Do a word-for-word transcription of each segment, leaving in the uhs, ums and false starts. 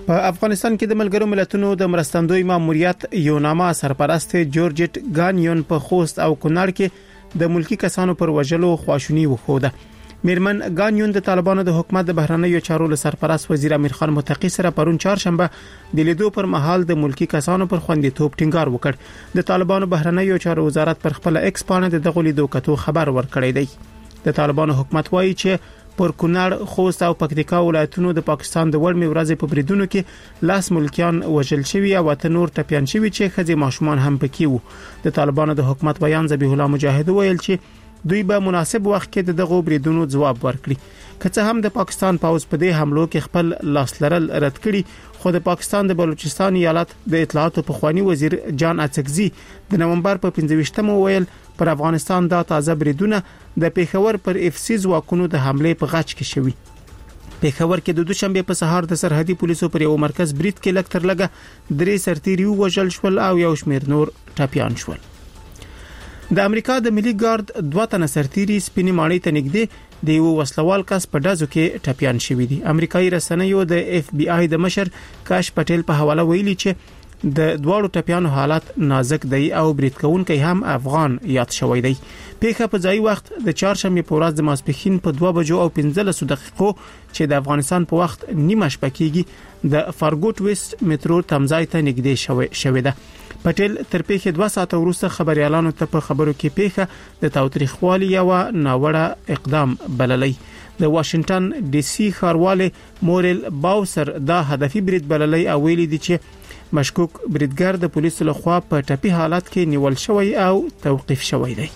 په افغانستان کې د ملګرو ملتونو د مرستندوی ماموریت یو نامه سرپرست جورجټ ګانیون په خوست او کونړ کې د ملکی کسانو پر وژلو خواشونی وخوده. میرمن ګانیون د طالبانو د حکومت د بهرنیو چارو له سرپرست وزیر امیر خان متقی سره پرون چهارشنبه د لیدو پر مهال د ملکی کسانو پر خوندیتوب ټینګار وکړ. د طالبانو بهرنیو چارو وزارت پر خپل ایکس پاڼه د لیدو کتو خبر ورکړی دی. د طالبانو حکومت وایي چې پر کونړ، خوست او پکتیکا ولایتونو د پاکستان د وړمې ورځې په بریدونو کې لاس ملکیان وژل شوی او ته نور ټپيان شوی چې خځې ماشومان هم پکې وو. د طالبانو د حکومت بیان ذبیح الله مجاهد ویل چې دوی به مناسب وخت کې دغه بریدونو جواب ورکړي. که څه هم د پاکستان پاوز په دې حملو کې خپل لاس لرل رد کړي، خو د پاکستان د بلوچستان ایالت د اطلاعاتو پخوانی وزیر جان اڅکزي د نومبر په پنځه ویشتمه ویل پر افغانستان دا تازه بریدونه د پیښور پر اف سی ځواکونو د حمله په غاچ کې شوي. پیښور کې د دوشنبه په سهار د سرحدي پولیسو پر یو مرکز برید کې لږ تر لږه درې سرتیري وژل شول او یو شمېر نور ټپيان شول. د امریکا د ملي ګارد دوه تنه سرتیري سپینې ماڼۍ ته نږدې د یو وسلوال کس په ډزو کې ټپيان شوي دي. امریکایي رسنیو د اف بی آی د مشر کاش پټیل په حواله ویلي چې د دواړو ټپيانو حالت نازک دی او برید کوونکی هم افغان یاد شوی دی. پیښه په ځای وخت د چهارشنبه په ورځ د ماسپښین په دوه بجو او پنځلس دقیقو چې د افغانستان په وخت نیمه شپه کېږي د فارګوټ ویست میټرو تمځای ته نږدې شوی شوی ده. پټیل تر پیښې دوه ساعته وروسته خبريالانو ته په خبرو کې پیښه د تاوتریخوالي یو ناوړه اقدام بللی. د واشنگټن ډي سي ښاروالي مورل باوسر دا هدفي برید بللی او ویلي دي چې مشکوک بریدګر د پولیسو لخوا په ټپي حالت کې نیول شوی او توقيف شوی دی.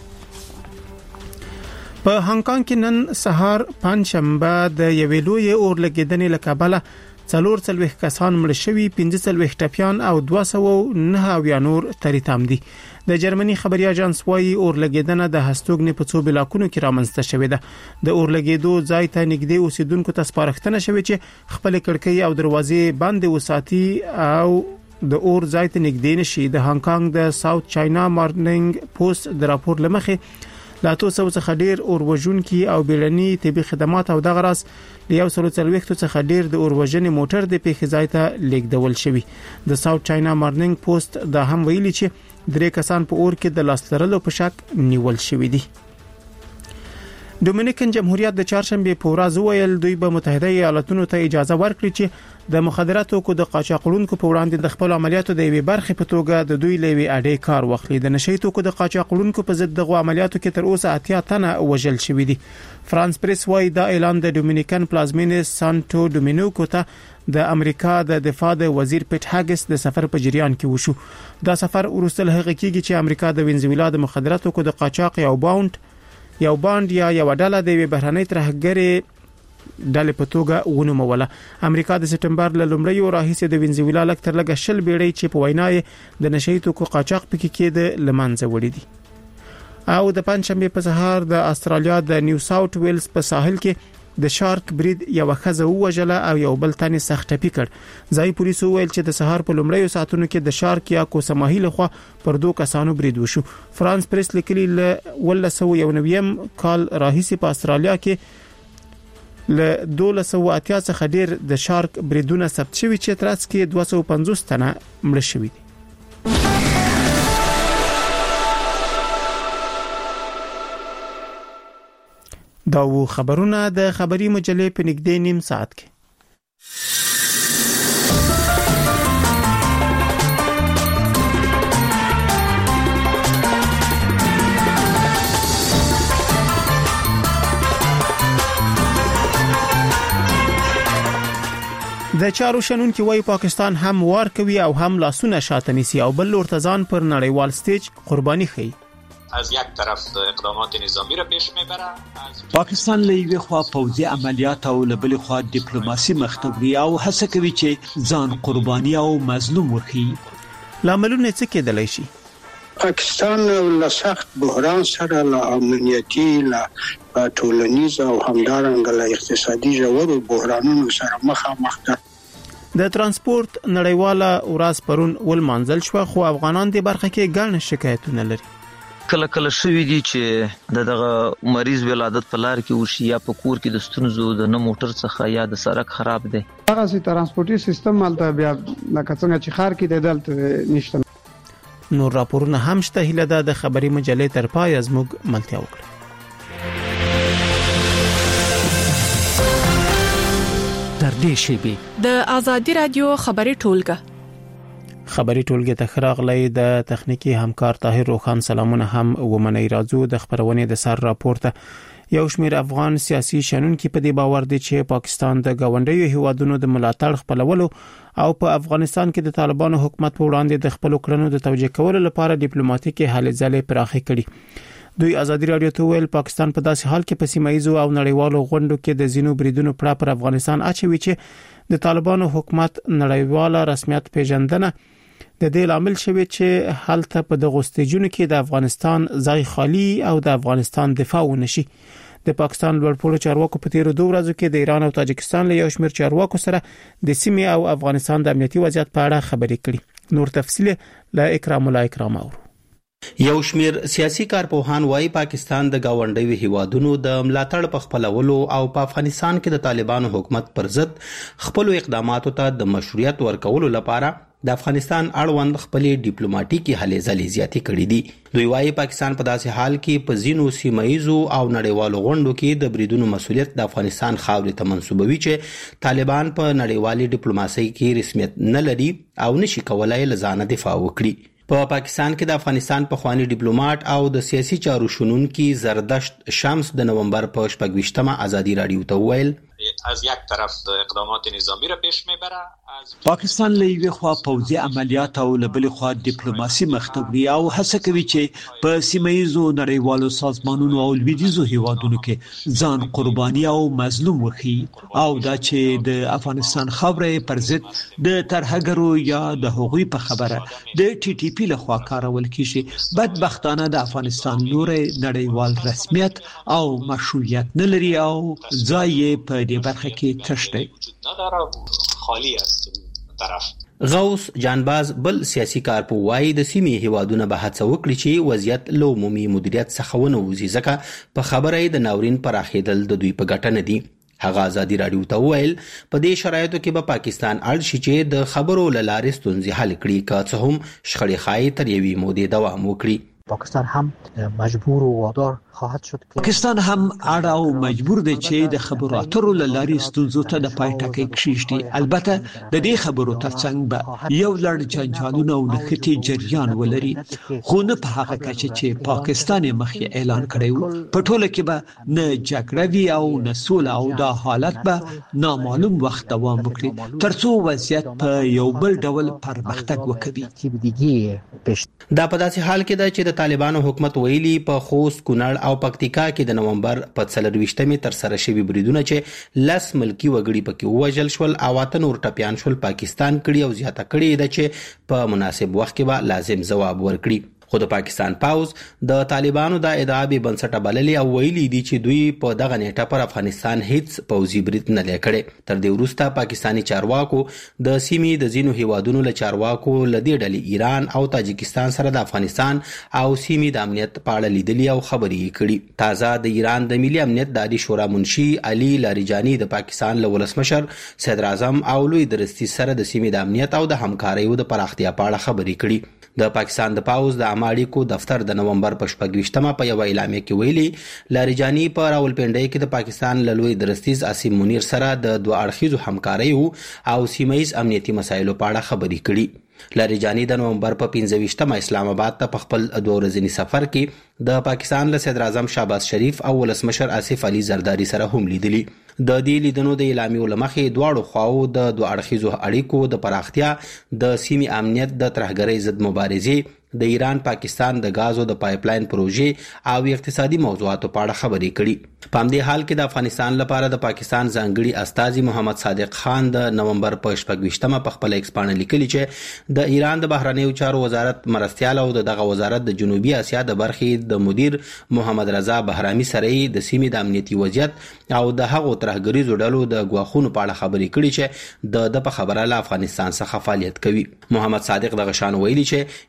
په هانګ کانګ کې نن سهار پنځشنبه د یوې لوی اورلګیدنې له کبله څلور څلوېښت کسان مړ شوي، پنځه څلوېښت ټپيان او دوه سوه نهه اویا نور تریتام دي. د جرمني خبري اژانس وايي اورلګیدنه د هستوګنې په څو بلاکونو کې رامنځته شوې ده. د اورلګیدو ځای ته نږدې اوسیدونکو ته سپارښتنه شوې چې خپل کړکۍ او دروازې بندې وساتي او د اور ځای ته نږدې نشي. د هانګ کانګ د ساوث چاینا مارننګ پوسټ د راپور لمخې لا توسو څخه ډیر اوروژونکي او بیړني طبي خدمات او دغه راس د یو سل څلوېښت څخه ډیر د اوروژنې موټر د پیښې ځای ته لیږدول شوی. د ساوث چاینا مارننګ پوسټ دا هم ویلي چې درې کسان په اور کې د لاس لرلو په شک نیول شوی دي. ډومینیکن جمهوریت د چهارشنبه په ورځ ویل دوی به متحده ایالاتونو ته اجازه ورکړي چې د مخدراتو کو د قاچاقونکو په وړاندې د خپل عملیاتو د یوې برخې په توګه د دوی لوي اډې کار واخلي. د نشیتو کو د قاچاقونکو په ضد د عملیاتو کې تر اوسه اتیا تنه وژل شوی دي. فرانس پریس وايي دا اعلان د ډومینیکن پلازمینې سانټو ډومینیکو ته د امریکا د دفاع د وزیر پیټ هاګس د سفر په جریان کې وشو. دا سفر ورسته له حقیقي چې امریکا د وینزویلا د مخدراتو کو د قاچاق یو باوند یو باند یا یو ډله د بهرنۍ ترهګرې ډلې په توګه ونوموله. امریکا د سپټمبر له لومړیو راهیسې د وینزویلا لک تر لګه شل بیړۍ چې په وینای د نشیتو کو قاچاق پکې کېده لمنځه وړي دي. او د پنځشنبه په سهار د استرالیا د نیو ساوث ویلز په ساحل کې د شارک برید یو خزه وژله او یو بل تنې سخت ټپي کړ. ځای پولیسو ویل چې د سهار په لومړیو ساعتونو کې د شارک یا کوسماهی لخوا پر دوه کسانو برید وشو. فرانس پریس لیکلی ل ولسو یو نویم کال راهیسې په استرالیا کې ل دوه سوه اتیا څخه ډیر د شارک بریدونه ثبت شوي چې ترڅ کې دوه سوه پنځوس تنه مړ شوي دي. دا و خبرونه د خبري مجلې په نږدې نیم ساعت کې. د چارو شنون کې وای پاکستان هم وار کوي او هم لاسونه شاته نیسي او بل ورتزان پر نړیوال سټیج قرباني کوي. از یک طرف اقدامات نظامی را پیش میبره. پاکستان له یوې خوا پوځي عملیات او له بلې خوا ډیپلوماسي مخته او هڅه کوي چې ځان قرباني او مظلوم وکړي. لاملونه څه کېدلی شي؟ پاکستان له سخت بحران سره له امنیتي له ټولنیز او همدارنګه له اقتصادي ژورو بحرانونو سره مخامخ ده. د ترانسپورت نړیواله ورځ پرون ول منځل شو خو افغانان د برخه کې ګڼ شکایتونه لري. کله کله شوی دي چې دغه مریض ولادت په لار کې وشي یا په کور کې د ستونزو د نه موټر څخه یا د سړک خراب دی. هغه سي ترانسپورتي سیستم مالته بیا لکه څنګه چې خار کې د دلته نشته. نور راپورونه هم شته. هیله ده د خبري مجلې تر پای زموږ ملتیا وکړي. در دې شی د آزادي رادیو خبري ټولګه خبري ټولګه ته خراغلی د تخنیکی همکار طاهر روخان سلامونه هم ومنی راځو. د خبرونې د سر راپورته یو شمېر افغان سیاسي شنونکو په دې باور دي چې پاکستان د گاونډیو هیوادونو د ملاتړ خپلولو او په افغانستان کې د طالبانو حکومت په وړاندې د خپل کړنو د توجیه کولو لپاره ډیپلوماټیکي هلې ځلې پراخې کړي. دوی آزادي رادیو ته ویل پاکستان په داسې حال کې په سیمایي او نړیوالو غونډو کې د زینو بریدونو پړه پر افغانستان اچوي چې د طالبانو حکومت نړیواله رسمیت پیژندنه د دې لامل شوی چې حالت په دغه استجونو کې د افغانستان ځای خالی او د افغانستان دفاع ونشي. د پاکستان لوړپوړو چارواکو په تیرو دوه ورځو کې د ایران او تاجکستان له یو شمېر چارواکو سره د سیمې او افغانستان د امنیتي وضعیت په اړه خبرې کړې. نور تفصیل له اکرام الله اکرام اورو. یو شمیر سیاسي کارپوهان وايي پاکستان د گاونډیو هیوادونو د ملاتړ په خپلولو او په افغانستان کې د طالبانو حکومت پر ضد خپل اقداماتو ته د مشروعیت ورکولو لپاره د افغانستان اړوند خپل ډیپلوماټیکي هلې ځلې زیاتې کړې دي. دوی وايي پاکستان په داسې حال کې په زینو سیمایزو او نړیوالو غونډو کې د بریدونو مسولیت د افغانستان خاورې ته منسوبوي چې طالبان په نړیوالي ډیپلوماسۍ کې رسمیت نه لري او نشي کولای لزانه دفاع وکړي. په پا پاکستان کې د افغانستان په خواني ډیپلوماټ او د سیاسي چارو شنونکي زردشت شمس د نومبر په شپږویشتمه آزادي رادیو ته ویل از یک طرف اقدامات نظامی را پیش میبره. پاکستان له یوې خوا پوځي عملیات او له بلې خوا ډیپلوماسي مخته او هڅه کوي چې په سیمایي نړیوالو سازمانونو او لویدیزو هیوادونو کې ځان قرباني او مظلوم وکړي او دا چې د افغانستان خاورې پر ضد د ترهګرو یا د حقوقي په خبره د ټي ټي پی له خوا کارول کیږي. بدبختانه د افغانستان نور نړیوال رسمیت او مشروعیت نه لري او ځای په دې برخه کې تشته خالی است طرف. غوث جانباز بل سیاسي کارپوه وايي د سیمې هیوادونه به هڅه وکړي چې وضعیت له عمومي مدیریت څخه ونه وځي ځکه په خبره د ناورین پراخېدل د دوی په ګټه نه دي. هغه آزادي رادیو ته ویل په دې شرایطو کې به پاکستان اړ شي چې د خبرو له لارې ستونزې حل کړي که څه هم شخړې ښایي تر یوې مودې دوام وکړي. پاکستان هم مجبور و وادار خواهد شد که پاکستان هم اړه او مجبور دی چې د خبرو اترو لاري ستونزو ته د پای ټکی کښیږي. البته د دې خبرو ترڅنګ به یو لړ جنجالونه او نښتې جریان ولري خو نه په هغه کچه چې پاکستان مخکې اعلان کړی. په ټوله کې به نه جګړه وي او نه سوله او دا حالت به نامعلوم وخت دوام وکړي ترڅو وضعیت په یو بل ډول پرمختګ وکړي. دا په داسې حال کې ده چې د طالبانو حکومت ویلي په خوست، کونړ او پکتیکا کې د نومبر په څلرويشتمې تر سره شوی بریدونه چې لس ملکی وګړي پکې وژل شول او اته نور ټپيان شول پاکستان کړي او زیاته کړي ده چې په مناسب وخت کې به لازم جواب ورکړي. خو د پاکستان پاوز د طالبانو د ادعا به بنسټه بللې او ویلي دي چې دوی په دغه نیټه پر افغانستان هیڅ پوځي برید نه لکړي. تر دې وروسته پاکستانی چارواکو د سیمې د زینو هیوادونو له چارواکو لدې ډلې ایران او تاجکستان سره د افغانستان او سیمې د امنیت په اړه لیدلي او خبرې کړي. تازه د ایران د ملي امنیت داري شورا منشي علي لاریجانی د پاکستان له ولسمشر صدر اعظم او لوی درستی سره د سیمې د امنیت او د همکاریو د پراختیا په اړه خبرې کړي. د پاکستان د پاوز د اماړیکو دفتر د نومبر په شپږویشتمه په یو اعلامیه کې ویلي لاریجانی په راولپنډۍ کې د پاکستان له لوی درستیز عاصم منیر سره د دوه اړخیزو همکاریو او سیمایي امنیتي مسایلو په اړه خبرې کړي. لاریجانی د نومبر په پنځه ویشتمه اسلام آباد ته په خپل دوه ورځني سفر کې د پاکستان له صدر اعظم شهباز شریف او ولسمشر آصف علي زرداری سره هم لیدلي. د دې لیدنو د اعلامیو لمخې دواړو خواو د دوه اړخیزو اړیکو د پراختیا، د سیمې امنیت، د ترهګرۍ ضد مبارزې، د ایران پاکستان د غازو د پایپلاین پروژې او اقتصادي موضوعاتو په اړه خبرې کړي. په همدې حال کې د افغانستان لپاره د پاکستان ځانګړي استازي محمد صادق خان د نومبر په شپږویشتمه په خپل ایکس باندې لیکلي چې د ایران د بهرنیو چارو وزارت مرستیال او دغه وزارت د جنوبي اسیا د برخې د مدیر محمد رضا بهرامي سره د سیمې د امنیتي وضعیت او د هغو ترهګریزو ډلو د غواخونو په اړه خبرې کړي چې د د په خبره له افغانستان څخه فعالیت کوي. محمد صادق دغه شان ویلي چې یو ورځ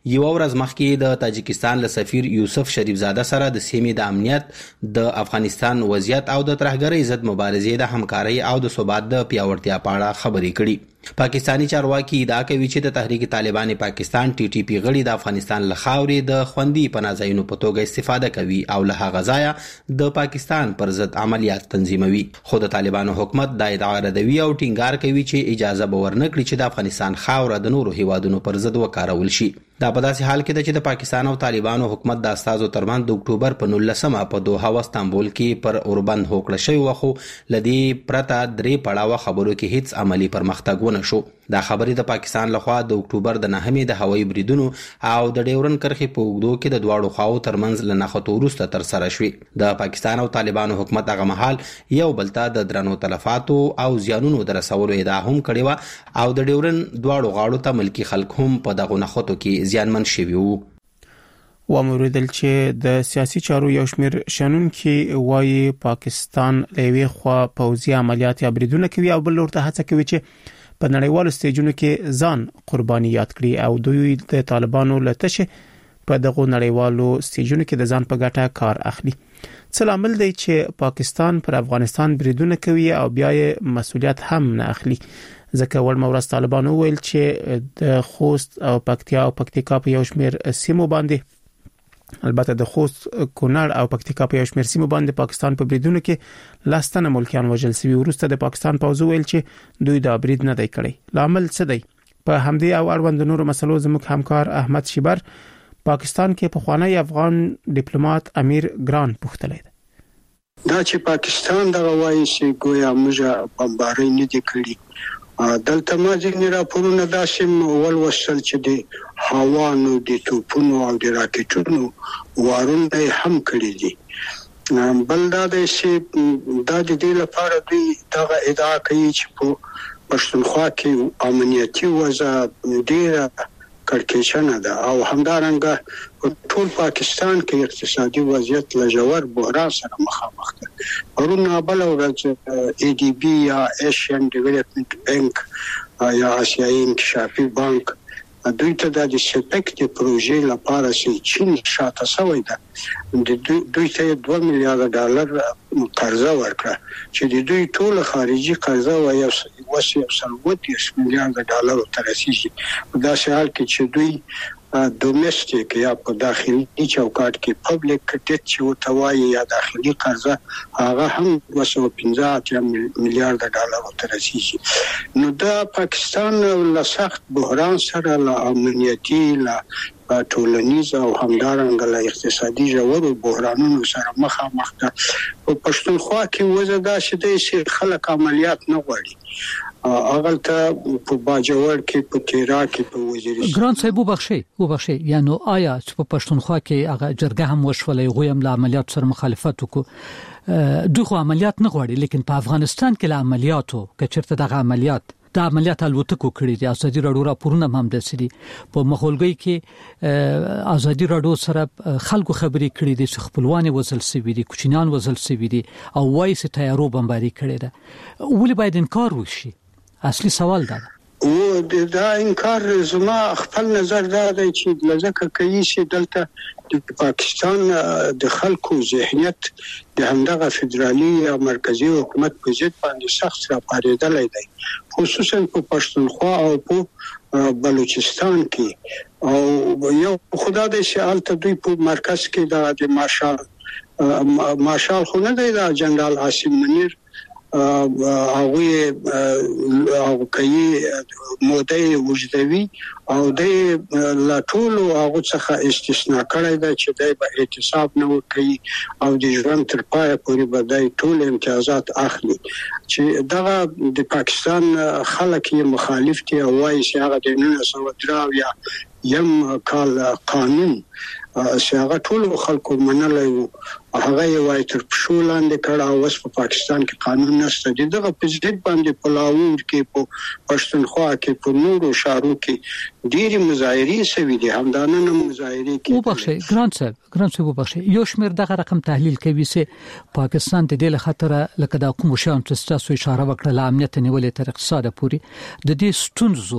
ورځ مخکې د تاجکستان له سفیر یوسف شریف زاده سره د سیمې د امنیت د افغانستان وضعیت او د ترهګرۍ ضد مبارزې د همکارۍ او د ثبات د پیاوړتیا په اړه خبرې کړي. پاکستانی چارواکي ادعا کوي چې د تحریک طالبان پاکستان ټي ټي پی غړي د افغانستان له خاورې د خوندي پناهځایونو په توګه استفاده کوي او له هغه ځایه د پاکستان پر ضد عملیات تنظیموي. خو د طالبانو حکومت دا ادعا ردوي او ټینګار کوي چې اجازه به ورنکړي چې د افغانستان خاوره د نورو هیوادونو پر ضد وکارول شي. دا په داسې حال کې ده چې د پاکستان او طالبانو حکومت د استازو ترمنځ د اکتوبر په نولسمه په دوحه او استانبول کې پر اوربند هوکړه شوی و، خو لدی پرته درې پړاوه خبرو کې هیڅ عملی پرمختګ ونه شو. دا خبرې د پاکستان لخوا د اکتوبر د نهمې د هوایي بریدونو او د ډیورن کرښې په اوږدو کې د دواړو خواو ترمنځ له نښتو وروسته ترسره شوې. د پاکستان او طالبانو حکومت هغه مهال یو بل ته د درنو تلفاتو او زیانونو د رسولو ادعا هم کړې وه او د ډیورن دواړو غاړو ته ملکي خلک هم په دغو نښتو کې زیانمن شوي وو. واموریدل چې د سیاسي چارو یو شمېر شنونکي وایي پاکستان له یوې خوا پوځي عملیات یا بریدونه کوي او بل لور ته هڅه کوي چې په نړیوالو سټیجونو کې ځان قرباني یاد کړي او دوی د طالبانو له تشه په دغه نړیوالو سټیجونو کې د ځان په ګټه کار اخلي. څه لامل دی چې پاکستان پر افغانستان بریدونه کوي او بیا یې مسؤلیت هم نه اخلي؟ ځکه ول مورس طالبانو ویل چې د خوست او پکتیا او پکتیکا په یو شمېر سیمو باندې، البته د خوست، کونړ او پکتیکا په یو شمېر سیمو باندې پاکستان په بریدونو کې لاستنه ملکیان وژل شوي. وروسته د پاکستان پوځ ویل چې دوی دا برید نه دی کړی. لامل څه دی؟ په همدې او اړوند نورو مسلو زموږ همکار احمد شیبر پاکستان کې پخوانی افغان ډیپلوماټ امیر ګران پوښتلی دی. دا چې پاکستان دغه وایي چې ګویا موږ بمبارۍ نه دي کړي، دلته ما ځینې راپورونه داسې ولوستل چې د هاوانو د توپونو او د راکټونو وارونه هم کړي دي. بل دا دی چې دا د دې لپاره دوی دغه ادعا کوي چې په پښتونخوا کې امنیتي وضع ډېره کړکېچنه ده او همدارنګه په ټول پاکستان کې اقتصادي وضعیت له ژور بحران سره مخامخ ده. پرون بل ورځ ای ډي بي یا ایشین ډیولپمنٹ بانک یا آسیایي انکشافي بانک دوی ته د سپک د پروژې لپاره چې چین شاته شوی ده د دوی ته دوه میلیارډ ډالر قرضه ورکړه چې د دوی ټول خارجي قرضه و یو وسیله سلوت میلیارډ ډالر ته رسیدي. دا شهر کې چې دوی دومېسټیک یا په داخلي چوکاټ کې پبلک ډیټ چې وتوایي یا داخلي قرضه هغه هم دوه سوه پنځه میلیارډ ډالر ته رسیدي. نو دا پاکستان له سخت بحران سره له امنیتي له ټولنیز او همدارنګه له اقتصادي ژورو بحرانونو سره مخامخ ده. په پښتونخوا کې وضع دا چې خلک عملیات نه غواړي. اول ته په باجوړ کې په تیرا کې په وزیرستان ګران صاحب وبخښي وبخښي یعنی آیا چې په پښتونخوا کې هغه جرګه هم وشولې غویم له عملیات سره مخالفت وکړو، دوی خو عملیات نه غواړي، لیکن په افغانستان کې له عملیاتو کچرته دغه عملیات د عملیات الوتکو کړي دي. ازادي راډیو راپورونه هم دسري په مخولګي کې ازادي راډیو سره خلکو خبرې کړي دي چې خپلوان وزل سوي دي، کوچنیان وزل سوي دي او وایي چې تیارو بمباري کړي ده. ولې باید انکار وشي؟ اصلي سوال دا او دا انکار زما خپل نظر دا دی چې لږه کوي چې دلته د پاکستان د خلکو ذهنیت د همدغه فدرالي یا مرکزی حکومت په ضد باندې سخت راپارېدلی دی، خصوصا په پښتونخوا او په بلوچستان کې. او یو خدا دې چې الته دوی په مرکز کې د مارشال مارشال خو نه دی دا جنرال عاصم منیر هغه او کوي موده وجدوي او د لا ټول هغه څخه استثناء کړی دا چې دای په اعتصاب نه کوي او د ژوند تر پای پورې به دای ټول امتیازات اخلي. چې دغه د پاکستان خلک یې مخالف دي او وايي چې هغه د نولس سوه درې یا یم کال قانون چې هغه ټول خلکو منلای وو هغه یې وای تر پښو لاندې کړه او اوس په پاکستان کې قانون نشته. دغه په ضد باندې په لاهور کې په پښتونخوا کې په نورو شهرو کې ډېری مظاهرې شوي دي، همدانه مظاهرې کې. وبخښئ ګران صاحب ګران صاحب وبخښئ، یو شمېر دغه رقم تحلیل کوي چې پاکستان د دې له خطره لکه د کوم شان چې تاسو اشاره وکړه له امنیت نیولې تر اقتصاد پورې د دې ستونزو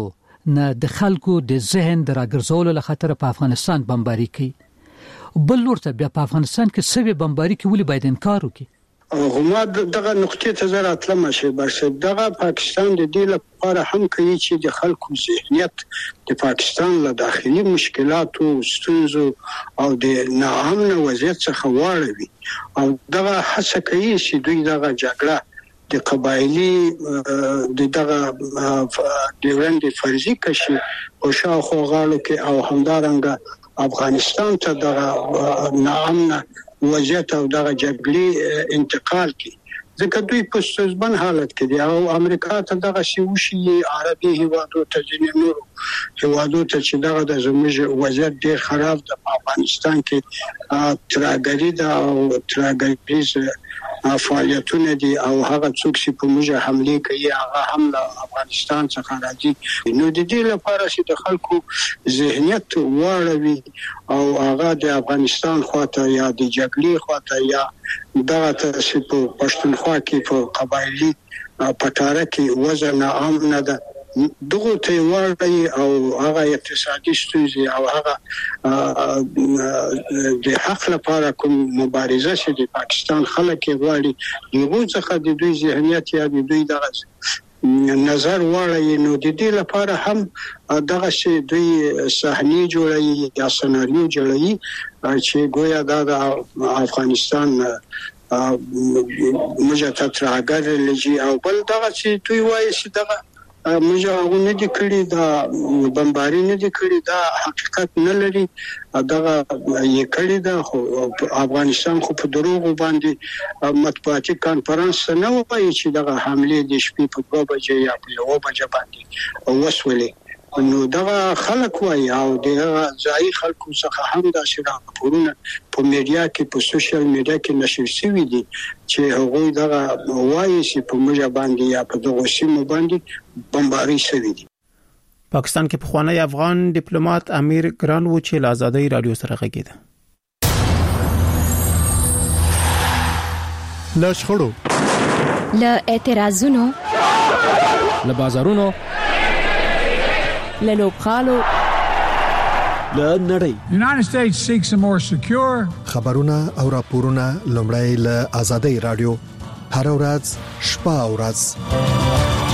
نه د خلکو د ذهن د راګرځولو لخاطر په افغانستان بمباري کوي. بل لورته بیا په افغانستان کې سوي بمباري کې ولې باید انکار وکړي؟ هغه دغه نقطې ته زه راتلم شي برسه دغه پاکستان د دې لپاره هم کوي چې د خلکو ذهنیت د پاکستان له داخلي مشکلاتو ستونزو او د ناامن وضعیت څخه واړوي او دغه هڅه کوي چې دوی دغه جګړه د قبایلی د دغه د وړاندې فرضي کشي او شاوخوا غاړو کې او همدارنګه افغانستان ته دغه ناامن وضعیت او دغه جګړې انتقال کی ځکه دوی په ستونزمن حالت کې دي او امریکا ته دغه شی وشي عربي هیوادو ته ځینې نور هیوادو ته چې دغه د زموږ وضعیت ډیر خراب ده په افغانستان کې تراګری ده او تراګریز فعالیتونه دي او هغه څوک چې په موږ حمله کوي هغه هم له افغانستان څخه راځي نو د دې لپاره چې د خلکو ذهنیت واړوي او هغه د افغانستان خواته یا د جګړې خواته یا دغه چې په پښتونخوا کې په قبایلی پټاره کې وزن عام نه ده دغه ته واړی او هغه اقتصادي ستونزې او هغه د حق لپاره کوم مبارزه چې د پاکستان خلک غواړي یو څخه د دوی ذهنیت یا د دوی دغه نظر واړی نو د دې لپاره هم دغه شی دوی صحنه جوړي یا سناریو جوړي چې ګویا د افغانستان موږ ته ترګر لږی او بل دغه چې دوی وایي چې دغه موږ هغه نه دي کړی دا بمباري نه دي کړی دا حقیقت نه لري دغه یې کړی دا خو افغانستان خو په دروغ باندې مطبوعاتي کانفرنس نه وایي چې دغه حمله د شپې په دوه بجې یا په یو بجې باندې وسولې نو دغه خلک وایي او دغه ځای خلکو څخه هم دا شراپورونه په میډیا کې په سوشل میډیا کې نشر شوي دي چې هغه دغه وایي چې په موږ باندې یا په دغه سیمه باندې بمباري شوي دي. پاکستان کې پخوانی افغان ډیپلوماټ امیر ګران و چې له آزادۍ رادیو سره غږیده. له شخړو له اعتراضونو له بازارونو له لوبخالو له نړۍ United States seeks a more secure خبرونه او راپورونه لومړی له آزادۍ رادیو هر ورځ شپه او ورځ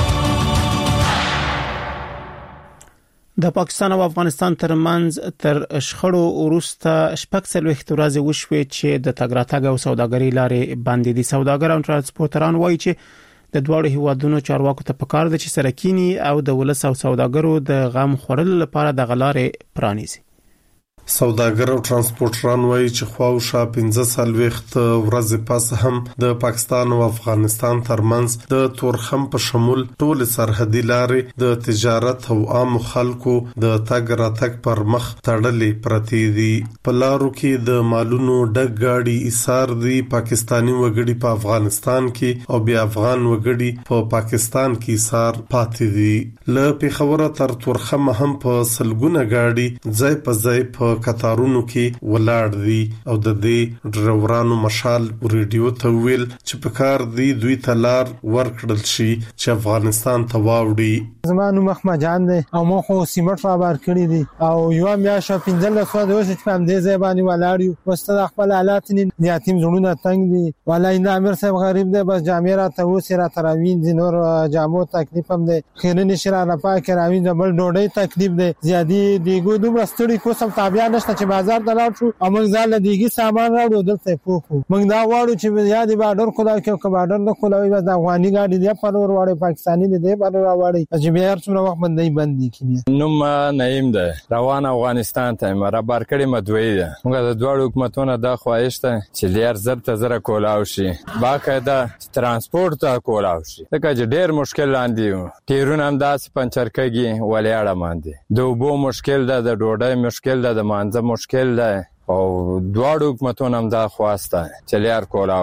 د پاکستان او افغانستان ترمنځ تر شخړو وروسته شپږ څلوېښت ورځې وشوې چې د تګ راتګ او سوداګرۍ لارې بندې دي. سوداګر او ترانسپورتران وایي چې د دوه هیوادونو چارواکو ته پکار دي چې سرکینی او د ولس او سوداګرو د غم خورل لپاره د غلارې پرانیزي. سوداګر او ترانسپورتران وایي چې خواوشا پنځه څلوېښت ورځې پس هم د پاکستان او افغانستان ترمنځ د تورخم په شمول ټول سرحدي لارې د تجارت او عام خلکو د تګ راتګ پر مخ تړلې پرتې دي. په لارو کې د مالونو ډک گاډي ایثار دي. پاکستانی وګړي په افغانستان کې او بیا افغان وګړي په پاکستان کې ایثار پاتې دي. له پیښور تر تورخم هم په سلګونه گاډي ځای په ځای په کتارونو کې ولاړ دي او د دې ډرایورانو مشال ریډیو ته ویل چې په کار دی دوی تلار ورکړل شي چې افغانستان ته واوړي. زمانو مخما جان دي او مو خو سیمټ را بار کړی دي او یو میا شو پنځل سو د وسه په دې ځای باندې ولاړ وسته خپل حالات نه یتیم زړونه تنگ دي ولای نه امیر صاحب غریب دی بس جامع را ته وسه را تراوین دي نور جامو تکلیف هم دي خیرنی شرا نه پاک راوین د بل ډوډۍ تکلیف دي زیادی دیګو دومره ستړي کو سم تابع نشته چې بازار ته لاړ شو او موږ ځل دیګي سامان راوړو دلته پوکو موږ دا واړو چې یادي بارډر خدای کې کو بارډر نه خلوي بس د افغاني ګاډي دی په ور وړي پاکستاني دی په ور وړي چې بیا څومره وخت باندې باندې کیږي. نو ما نیم ده روان افغانستان ته مرا بار کړي مدوي ده موږ د دوه حکومتونو د خواهشته چې لیر زر ته زر کولاو شي باقاعده ترانسپورت ته کولاو شي دا چې ډېر مشکل لاندې تیرونه هم داس پنچر کېږي ولیاړه باندې د وبو مشکل ده د ډوډۍ مشکل ده د مانځه مشکل ده او دواړو حکومتونو هم دا خواسته چې لار کولاو کا.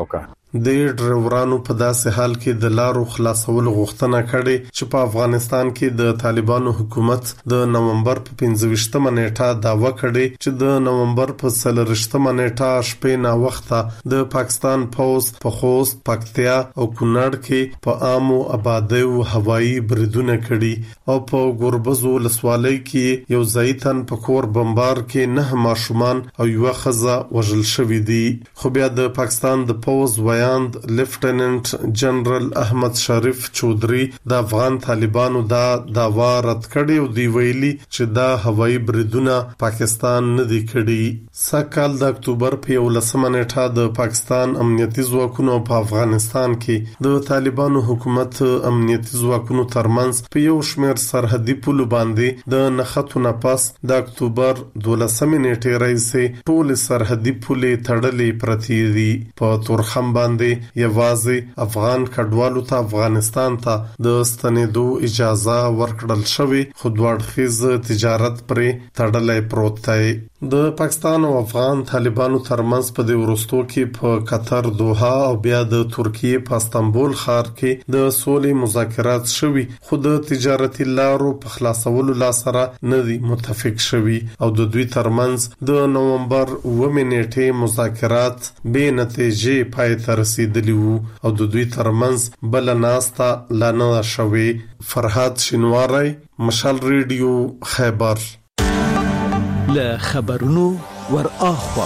د ډرایورانو په داسې حال کې د لارو خلاصول غوښتنه کړې چې په افغانستان کې د طالبانو حکومت د نومبر په پنځه ویشتمه نیټه داوا کړې چې د نومبر په څلرویشتمه نیټه شپې نا وخته د پاکستان پوز په خوست، پکتیا او کونړ کې په عامو آبادیو هوایي بریدونه کړي او په ګوربز ولسوالۍ کې یو ځایتن په کور بمبار کې نه ماشومان او یو خزه وژل شوې دي. خو بیا د پاکستان د پوز ویاند لیفټیننټ جنرال احمد شریف چودري د افغان طالبانو دا داوا رد کړی او دی ویلي چې دا هوایي بریدونه پاکستان نه دی کړی. سکهال د اکتوبر په یولسمه نیټه د پاکستان امنیتي ځواکونو په افغانستان کې د طالبانو حکومت امنیتي ځواکونو ترمنځ په یو شمېر سرحدي پولو باندې د نښتو نه پس د اکتوبر دولسمه نیټې راځي ټول سرحدي پولې تړلې پرتې دي. په تورخم باندې یوازې افغان کډوالو ته افغانستان ته د ستنېدو اجازه ورکړل شوې، خو دوړخیز تجارت پرې تړلې پروت دی. د پاکستان او افغان طالبانو ترمنځ په دې وروستو کې په قطر دوحه او بیا د ترکیه په استانبول ښار کې د سولې مذاکرات شوي، خو د تجارتي لارو په خلاصولو لا سره نه دي متفق شوي او د دوی ترمنځ د نومبر اوومې نیټې مذاکرات بې نتیجې پای ته رسیدلي وو او د دوی ترمنځ بل ناسته لا نه شوي. فرهاد شینواری، مشال ریډیو، خیبر. له خبرونو ور اخوا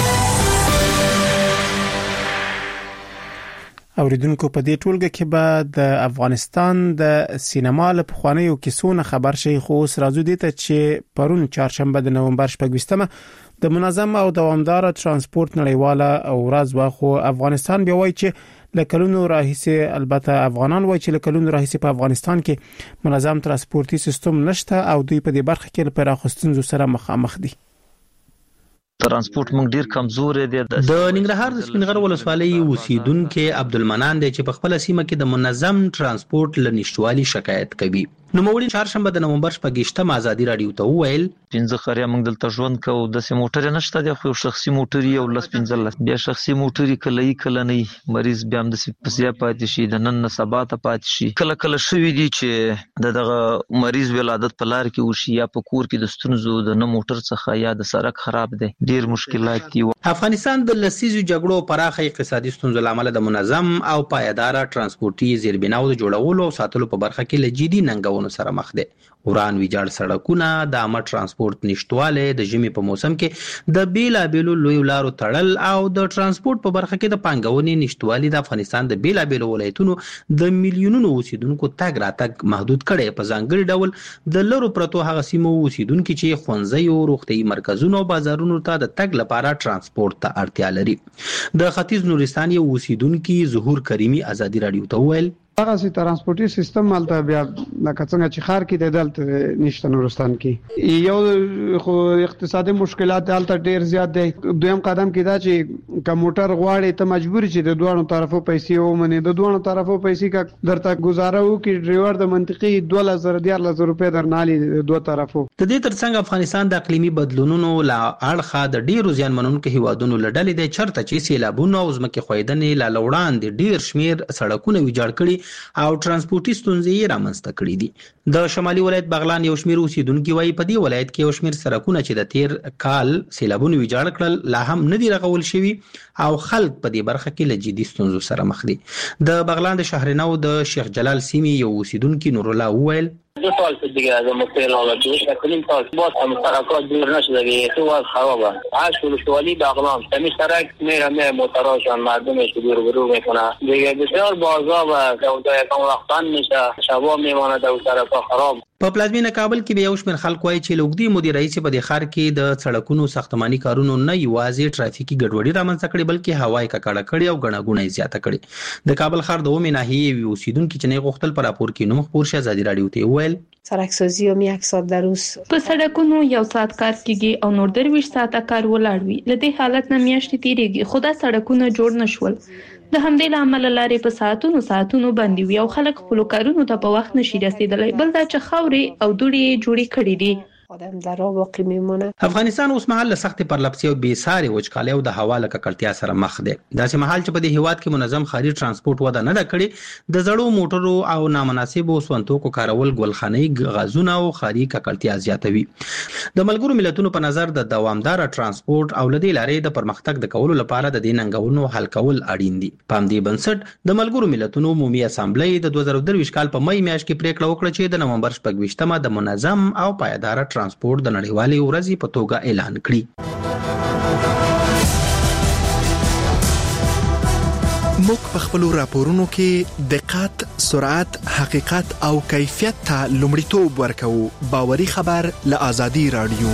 اوریدونکو په دې ټولګه کې به د افغانستان د سینما له پخوانیو کیسو نه خبر شي، خو اوس راځو دي ته چې پرون چهارشنبه د نومبر شپږویشتمه د منظم او دوامدار ترانسپورت نړیواله ورځ وا، خو افغانستان بیا وایي چې لکلونو راهیسې، البته افغانان وایي چې لکلونو راهیسې په افغانستان کې منظم ترانسپورتي سیستم نشته او دوی په دې برخه کې لپاره خستونزو سره مخامخ دي. ترانسپورت موږ ډیر کمزورې دي. د ننګرهار د سپینغر ولسوالۍ اوسیدونکو عبدالمنان دی چې په خپل سیمه کې د منظم ترانسپورت لنشټوالي شکایت کوي. نو موري چهارشنبه د نومبر شپږشتمه ازادي رادیو ته وویل پنځه خریا موږ دلته ژوند کوو، د سیم موټر نشته دی، خو شخصي موټر یو لس پنځه بیا شخصي موټر کله یې کله نه مریض بیا هم د سپسیا پاتې شي، د نن نه سبا ته پاتې شي. کله کله شوی دی چې د دغه مریض ولادت په لار کې وشي یا په کور کې د ستونزو د نه موټر څخه یا د سړک خراب دی، ډیر مشکلات دي. افغانستان د لسیزو جګړو پراخه اقتصادي ستونزو لامل د منظم او پایدار ترانسپورتي زیربناو د جوړولو او ساتلو په برخه کې لجدي ننګونو سره مخ دي. وران ویجاړ سړکونه، د عامه ترانسپورت نشټواله، د ژمي په موسم کې د بیلابیلو لوی لارو تړل او د ترانسپورت په برخه کې د پانګونې نشټوالي د افغانستان د بیلابیلو ولایتونو د میلیونونو اوسیدونکو تګ راتګ محدود کړي. په ځانګړي ډول د لرو پرتو هغه سیمو اوسیدونکو چې ښوونځي او روغتي مرکزونو او بازارونو ته د تګ لپاره ترانسپورت ته اړتیا لري. د ختیځ نورستان یو اوسیدونکو ظهور کریمی ازادي رادیو ته ویل هغه سي ترانسپورتي سیستم مالته بیا لکه څنګه چې خار کې د دلته نشته نورستان کې یو خو اقتصادي مشکلات دلته ډیر زیات دي. دویم قدم کې دا چې کمپیوټر غواړي ته مجبور چې د دوه طرفو پیسې ومني، د دوه طرفو پیسې کا درته گزاره وکي ډرایور د منطقي دوه هزار دیارلس روپے درنالي د دوه طرفو. د دې ترڅنګ افغانستان د اقلیمي بدلونونو لا اړخه د ډیرو زیانمنونکو هیوادونو لړلې د چرته چې سیلابونو او ځمکې خویدنې لا لوړان دي ډیر شمیر سړکونه ویجاړ کړي او ترانسپورتي ستونزې رامنځته کړې دي. د شمالي ولایت بغلان یو شمیر اوسیدونکو وايي په دې ولایت کې یو شمیر سړکونه چې د تیر کال سیلابونو ویجاړ کړل لا هم نه دي رغول شوي او خلک په دې برخه کې له جدي ستونزو سره مخ دي. د بغلان د شهرنو د شیخ جلال سیمې یو اوسیدونکو نور الله وویل دو سال دیگه از مشکل آمد دوش کنیم سال باز هم سرکات دور نشده دیگه تو از خرابه هشت ولسوالی بغلان تمی سرک میره میره موتراشان مردمش دور برو میکنه دیگه بسیار بازار و دودا یکم وقتان میشه شبا میمانه دو سرکا خراب. په پلازمینه کابل کې به یو شمېر خلک وایي چې لوګدي مدیر رئیس په د ښار کې د سړکونو ساختماني کارونو نه یوازې ټرافیکي ګډوډي رامنځته کړي بلکې هوایي ککړه کړي او غڼه غونې زیاته کړي. د کابل ښار د اومې ناحیې اوسیدونکو چې نه غوښتل پر راپور کې نوم خبر شه ازادي رادیو ته ویل سرکسازی هم یک ساعت در روز په سړکونو یو ساعت کار کیږي او نور درویش ساعته کار ولاړ وي. لدې حالت نه میاشتې تیریږي خو دا سړکونه جوړ نشول. د همدې لامل لارې په ساعتونو ساعتونو باندې وي او خلک خپل کارونو ته په وخت نشي رسیدلی. بل دا چې خاورې او دوړې جوړې کړې دي آدم در راه باقی میمونه. افغانستان اوس مهال سخت پرلپسي او بې ساري وچکالي او د هوا له ککړتیا سره مخ دی. داسې مهال چې په دې هیواد کې منظم ښاري ترانسپورت وده نه ده کړې، د زړو موټرو او نامناسبو سونتوکو کارول ګلخانه‌ي غازونه او ښاري ککړتیا زیاتوي. د ملګرو ملتونو په نظر د دوامدار ترانسپورت او لدې لارې د پرمختګ د کولو لپاره د دې ننګونو حل کول اړین دي. په همدې بنسټ د ملګرو ملتونو عمومي اسامبلې د دوه زره درویشت کال په مې میاشت کې پریکړه وکړه چې د نومبر شپږویشتمه د منظم او پایدار ترانسپورت د نړیوالې ورځې په توګه اعلان کړي. موږ په خپل راپورونو کې دقت، سرعت، حقیقت او کیفیت ته لومړیتوب ورکوو. باوري خبر له آزادي رادیو.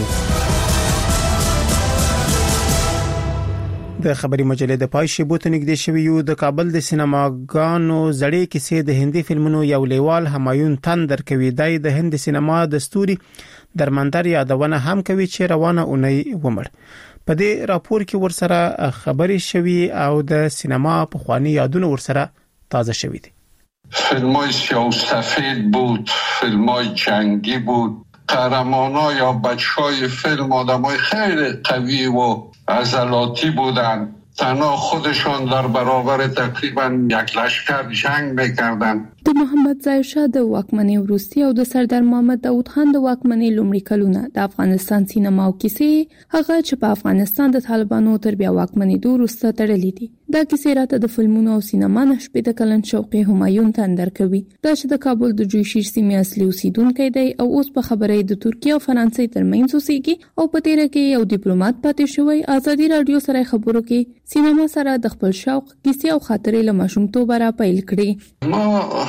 د خبري مجلې د پای شیبو ته نږدې شوی یو. د کابل د سینماګانو زړې کیسې د هندي فلمونو یو لیوال همایون تندر کوي. دای د هند سینما د ستوري درمندر یادونه هم کوي چې روانه اونۍ ومړ. په دې راپور کې ورسره خبري شوی او د سینما په خواني یادونه ورسره تازه شوی دي. فیلمای سیاه سفید بود، فیلمای جنگی بود. قهرمانا یا بچهای فیلم آدمای خیلی قوی و عضلاتی بودن. تنها خودشان در برابر تقریبا یک لشکر جنگ میکردن. د محمد ظاهر شاه د واکمنۍ وروسته او د سردار محمد داود خان د واکمنۍ لومړي کلونه د افغانستان سینما او کیسې هغه چې په افغانستان د طالبانو تر بیا واکمنۍ وروسته تړلې دي. دا کیسې راته د فلمونو او سینما نشپې د کلن شوقي همایون تندر کوي. دا چې د کابل د جوشیر سیمې اصلي اوسیدونکی دی او اوس په خبرې د ترکیه او فرانسې ترمنځ اوسېږي او په تیره کې یو ډیپلوماټ پاتې شوی. آزادي رادیو سره خبرو کې سینما سره د خپل شوق کیسې او خاطرې له ماشومتوبه را پیل کړې. ما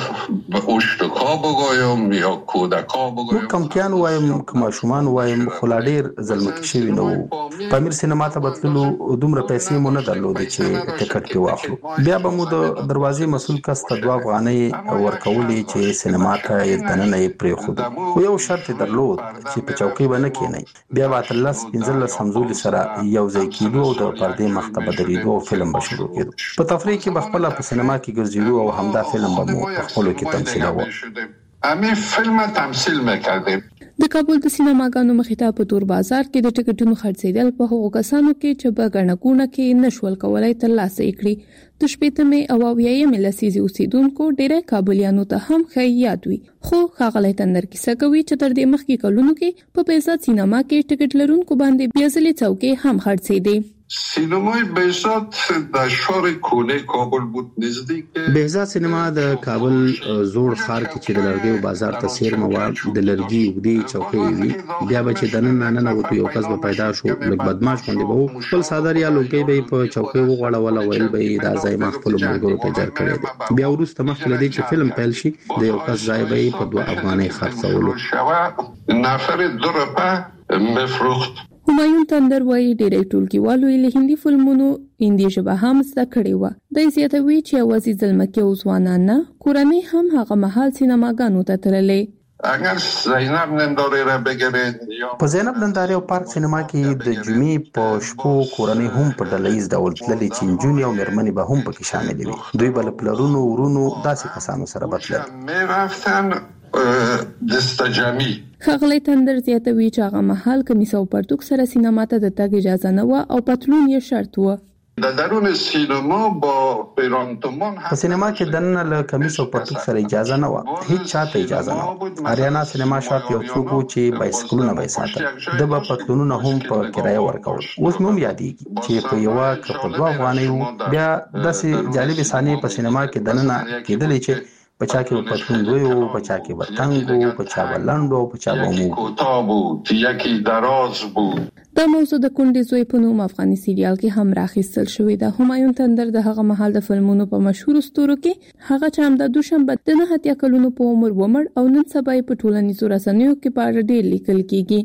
اوشتکا بگویم یا کودکا بگویم، کمکیان وایم کماشومان وایم خلا ډیر ظلمکی شوی نو. پامیر سینما ته بتللو دومره پیسې مو نه درلودې چې ټکټ کې واخلو. بیا به مو د دروازې مسول کس ته دوه افغانۍ ورکولې چې سینما ته یې دننه یې پرېښودو. خو یو شرط یې درلود چې په چوکۍ به نه کېنئ. بیا به اتلس پنځلس همزولي سره یو ځای کېدو او د پردې مخ ته به درېدو او فلم به شروع کېدو. په تفریح کې به خپله په سینما کې ګرځېدو او همدا فلم به مو په خپلو کې تمثیلوه. همین فلم تمثیل میکردیم. د کابل د سینماګانو مخې ته په تور بازار کې د ټکټونو خرڅېدل په هغو کسانو کې چې په ګڼه کې نشول کولای ترلاسه یې کړي. د شپېتمې او اویایمې لسیزې اوسیدونکو ډېری کابلیانو ته هم ښه یاد وي. خو ښاغلی تندر کیسه کوي چې تر دې مخکې کلونو کې په بهزاد سینما کې ټکټ لرونکو باندې بیا ځلې څوکۍ هم خرڅېدې. سینمای بهزاد در شهر کونه کابل بود. نزدیک بهزاد سینما د کابل زوړ ښار کې چې د لرګیو بازار ته څیرمه وه، د لرګي اوږدې چوکۍ وي. بیا به چې دننه ننوتو یو کس به پیدا شو، لږ بدماش غوندې به و. خپل څادر یا لوګۍ به یې په چوکۍ وغوړول او ویل به یې دا ځای ما خپلو ملګرو ته جر کړی دی. بیا وروسته مخکې له دې چې فلم پیل شي د یو کس ځای به یې په دوه افغانۍ خرڅولو. نفر دو روپه مفروخت. همایون تندر وایي ډېری ټولګیوالو یې له هندي فلمونو هندي ژبه هم زده کړې وه. دی زیاتوي چې یوازې زلمکي او ځوانان نه، کورنۍ هم هغه مهال سینماګانو ته تللې. اگر زینب نندارې را بګیرئ په زینب نندارې او پارک سینما کې د جمعې په شپو کورنۍ هم په ډله ییز ډول تللې چې نجونې او مېرمنې به هم پکې شاملې وي. دوی به له پلرونو ورونو داسې کسانو سره به تلل. ښاغلی تندر زیاتوي چې هغه مهال کمیس او پرتوک سره سینما ته د تګ اجازه نه وه او پتلون یې شرط و. در درون سینما با پیرانتمان په سینما کې دننه له کمیس او پرتوک سره اجازه نه وه. هیڅ چاته اجازه نه وه. اریانا سینما شاته یو څوک و چې بایسکلونه به یې ساتل. ده به پتلونونه هم په کرایه ورکول. اوس مې هم یادېږي چې په یوه که په دوه افغانۍ وو. بیا داسې جالبې صحنې په سینما کې دننه کېدلې چې پچا کې په پتلون دوی وو، پچا کې به تنګ وو، پچا به لنډ وو، پچا به عموم وو. دا موضوع د کونډې زوی په نوم افغاني سیریال کې هم راخیستل شوې ده. همایون تندر د هغه مهال د فلمونو په مشهورو ستورو کې هغه چې همدا دوشنبه د نهه اتیا کلونو په عمر ومړ او نن سبا یې په ټولنیزو رسنیو کې په اړه ډېر لیکل کېږي.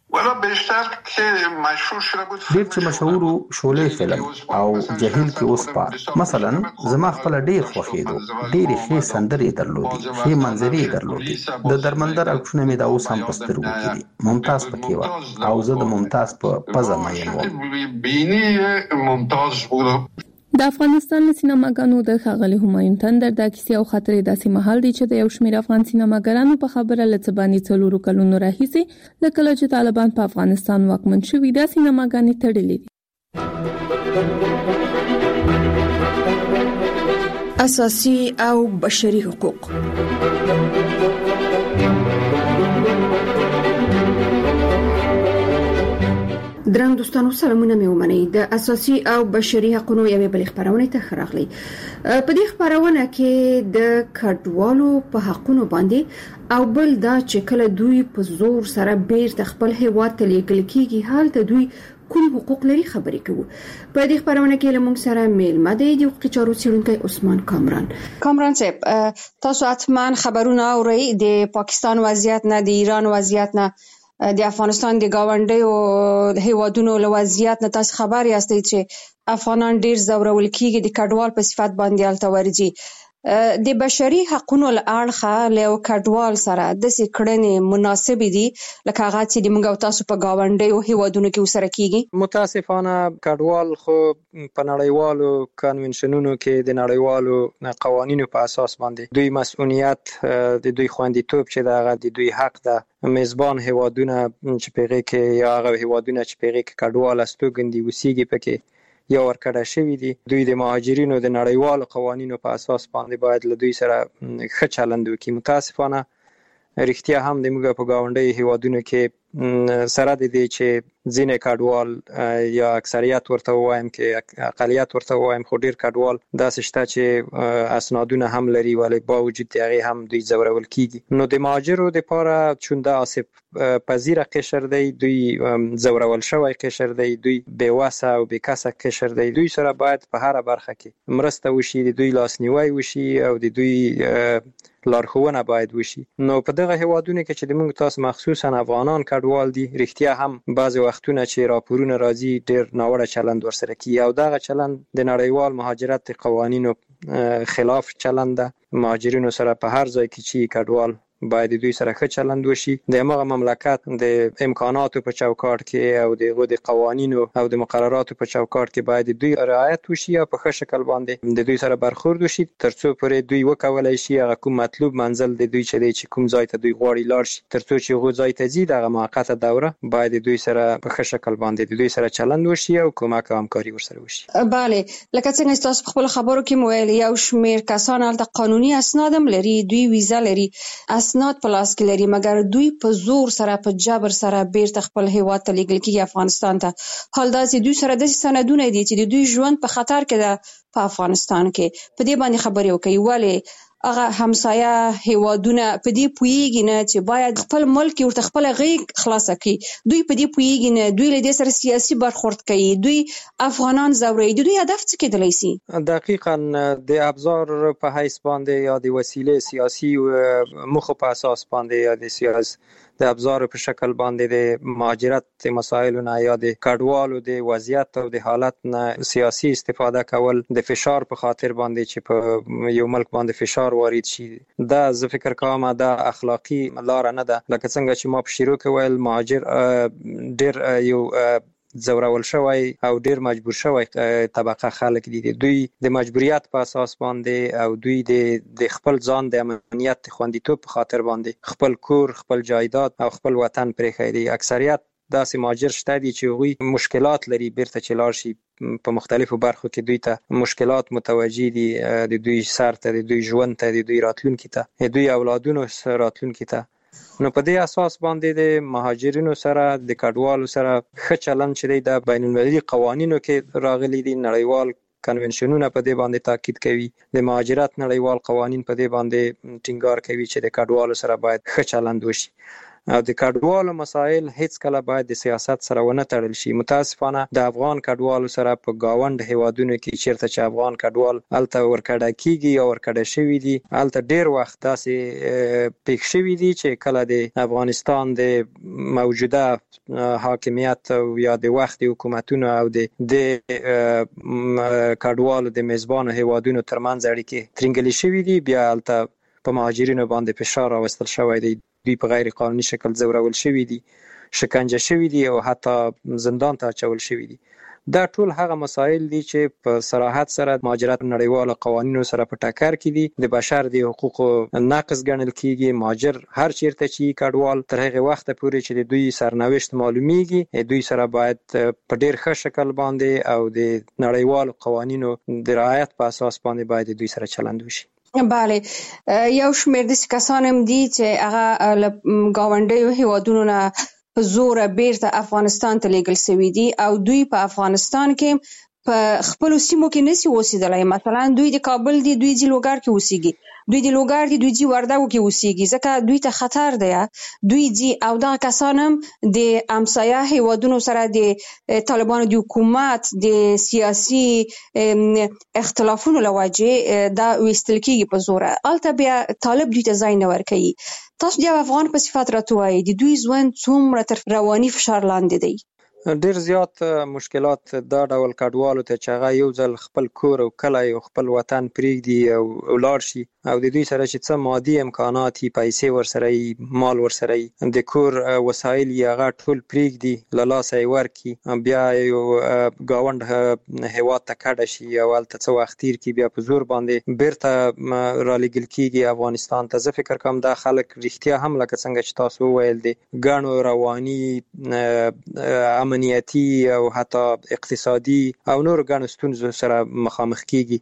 ډېر چې مشهور شولې فلم او جهیل کې اوس پار مثلا زما خپل ډېر خوښېدو. ډېرې ښې سندرې درلودي، ښې منظرې درلودي. د درمندر عکسونه مې دا اوس هم په سترګو کې دي. ممتاز پکې وه او زه د ممتاز په پزه مین وم. د افغانستان له سینماګانو د ښاغلي همایون تندر د کیسې او خاطرې داسې مهال دی چې د یو شمېر افغان سینماګرانو په خبره له څه باندې څلورو کلونو راهیسې له کله چې طالبان په افغانستان واکمن شوي دا سینماګانې تړلې دي. اساسي او بشري حقوق. درنګ دوستانو سلامونه مې ومنئ. د اساسي او بشري حقوقو یوې بلې خبرونه ته خراغلي. په دې خبرونه کې د کډوالو په حقوقو باندې او بل دا چې کله دوی په زور سره بیرته خپل هیواد ته لیږل کیږي حال ته دوی کوم حقوق لري خبرې کوو. په دې خبرونه کې له موږ سره میلمه دی د حقوقي چارو څېړونکی عثمان کامران. کامران صاحب تاسو حتما خبرونه اورئ د پاکستان وضعیت نه، د ایران وضعیت نه، د افغانستان د گاونډیو هیوادونو له وضعیت نه تاسو خبر یاستئ چې افغانان ډیر زورول کیږي د کډوال په صفت باندې الته ورځي. د بشري حقوقو له اړخه له کډوال سره د سکړنې مناسب دي لکه هغه چې د موږ او تاسو په گاونډیو هیوادونو کې وسره کیږي. متاسفانه کډوال خو په نړیوالو کنونشنونو کې د نړیوالو قوانینو په اساس باندې دوی مسؤلیت د دوی خوندیتوب چې دغه د دوی حق ده میزبان هیوادونه چې پیغه کې یا هغه هیوادونه چې پیغه کې کډوال استوګندي وسیږي پکې یا ورکړه شوی دي دوی د مهاجرینو د نړیوالو قوانینو په اساس باندې باید له دوی سره ښه چلند وکړي. متاسفانه رښتیا هم د موږ په گاونډي هیوادونو کې سره د دې چې ځینې کډوال یا اکثریت ورته وایم کې اقلیت ورته وایم خو ډیر کډوال داسې شته چې اسنادونه هم لري ولی با وجود هغه هم دوی زورول کیږي. نو د مهاجرو لپاره چون د آسیب پذیر قشر دی، دوی زورول شوی قشر دی، دوی بیوسه او بیکسه قشر دی، دوی سره باید په هر برخه کې مرسته وشي، د دوی لاسنیوي وشي او د دوی لارښوونه باید وشي. نو په دغه هیوادونو کې چې د موږ تاسو مخصوصا افغانان کډوال دي رښتیا هم بعضی وختونه چې راپورونه راځي ډیر ناوړه چلند ورسره کوي او دغه چلند د نړیوال مهاجرت قوانینو خلاف چلند ده. مهاجرینو سره په هر ځای کې چې کډوال باید دوی سره ښه چلند وشي. د هغه مملکت د امکاناتو په چوکاټ کې او د د قوانینو او د مقرراتو په چوکاټ کې باید دوی رعایت وشي او په ښه شکل باندې د دوی سره برخورد وشي ترڅو پرې دوی وکولای شي هغه کوم مطلوب منزل د دوی چې دی چې کوم ځای ته دوی غواړي لاړ شي ترڅو چې هغه ځای ته ځي دغه موقته دوره باید دوی سره په ښه شکل باندې د دوی سره چلند وشي او کومک او همکاري ورسره وشي. بله لکه څنګه تاسو په خپل خبرو کې مویل یو شمیر کسان هلته قانوني اسناد هم لري، دوی ویزا لري، اسناد په لاس کې لري، مګر دوی په زور سره په جبر سره بیرته خپل هیواد ته لیږل کیږي افغانستان ته. حال دا چې دوی سره د سندونه دي چې دوی ژوند په خطر کې ده په افغانستان کې. په دې باندې خبرې وکړي ولی هغه همسایه هیوادونه په دې پویږي نه چې باید خپل ملک ورته خپل غیږ خلاصه کړي. دوی په دې پویږي نه، دوی له دې سره سیاسي برخورد کوي، دوی افغانان زوري. دوی هدف څه کېدلی شي؟ دقیقاً د ابزار په حیث باندې یا د وسیله سیاسي مخه په اساس باندې یا د سیاست د ابزار په شکل باندې د مهاجرت مسایل نه یا د کډوالو د وضعیت او د حالت نه سیاسي استفاده کول د فشار په خاطر باندې چې په یو ملک باندې فشار وارد شي دا زه فکر کوم دا اخلاقی لار نه ده. لکه څنګه چې ما په شروع کې ویل مهاجر ډیر یو زورول شوی او ډیر مجبور شوی طبقه خلک دي، دوی د مجبوریت په اساس باندې او دوی د د خپل ځان د امنیت خوندیتوب په خاطر باندې خپل کور، خپل جایداد او خپل وطن پرې خېدي. اکثریت داسې مهاجر شته دي چې هغوی مشکلات لري بیرته چې لاړ شي په مختلفو برخو کې دوی ته مشکلات متوجه دي، د دوی سر ته، د دوی ژوند ته، د دوی راتلونکي ته، د دوی اولادونو راتلونکي ته. نو په دې اساس باندې د مهاجرینو سره د کډوالو سره ښه چلند چې دی د بین المللي قوانینو کې راغلي دي، نړیوال کنونشنونه په دې باندې تاکید کوي، د مهاجرت نړیوال قوانین په دې باندې ټینګار کوي چې د کډوالو سره باید ښه چلند وشي او د کډوالو مسایل هیڅ کله باید د سیاست سره ونه تړل شي. متاسفانه د افغان کډوالو سره په گاوند هیوادونو کې چیرته چې افغان کډوال الته ورکړه کیږي او ورکړه شوی دي الته ډیر وخت داسې پېښ شوی دي چې کله د افغانستان د موجوده حاکمیت او یا د وخت حکومتونو او د کډوالو د میزبان هیوادونو ترمنځ اړیکې ترنګلې شوی دي، بیا الته په مهاجرینو باندې فشار راوستل شوی دی، دوی په غیر قانوني شکل زورول شوی دي، شکنجه شوی دي او حتی زندان ته اچول شوی دي. دا ټول هغه مسایل دي چې په صراحت سره مهاجرت نړیوالو قوانینو سره په ټکر کې دي. د بشر د حقوقو نقض ګڼل کیږي. مهاجر هر چیرته چې کډوال تر هغه وخت پورې چې د دوی سرنوشت معلومیږي دوی سره باید په ډیر ښه شکل باندې او د نړیوالو قوانینو د رعایت په اساس باندې باید دوی سره چلند وشي. بله، یو شمېر د کسان هم دي چې هغه له ګاونډیو هیوادونو نه په زور بیرته افغانستان ته لیږل شوي دي او دوی په افغانستان کې په خپل سیمو کې نسی اوسېدلای. مثلا دوی د کابل دي، دوی د لوګر کې اوسېږي، دوی د لوګر دي، دوی د وردګو کې اوسېږي، ځکه دوی ته خطر دی. دوی دي او دا کسان هم د همسایه هیوادونو سره د طالبانو د حکومت د سیاسي اختلافونو له وجې دا ویستل کېږي په زوره. هلته بیا طالب دوی ته ځای نه ورکوي. تاسو د افغان په صفت راته وایئ د دوی ژوند څومره تر رواني فشار لاندې دی؟ ډیر زیات مشکلات دا ډول کډوالو ته چې هغه یو ځل خپل کور او کلی او خپل وطن پرېږدي او ولاړ شي او د دوی سره چې څه مادي امکانات یې، پیسې ورسره یې، مال ورسره یې، د کور وسایل یې هغه ټول پرېږدي، له لاسه یې ورکړي، بیا یو ګاونډ هېواد ته کډه شي او هلته څه وخت تېر کړي، بیا په زور باندې بیرته رالیږل کېږي افغانستان ته. زه فکر کوم دا خلک رښتیا هم لکه څنګه چې تاسو وویل د ګڼو رواني امنیتی او حتی اقتصادي او نور ګڼو ستونزو سره مخامخ کیږي.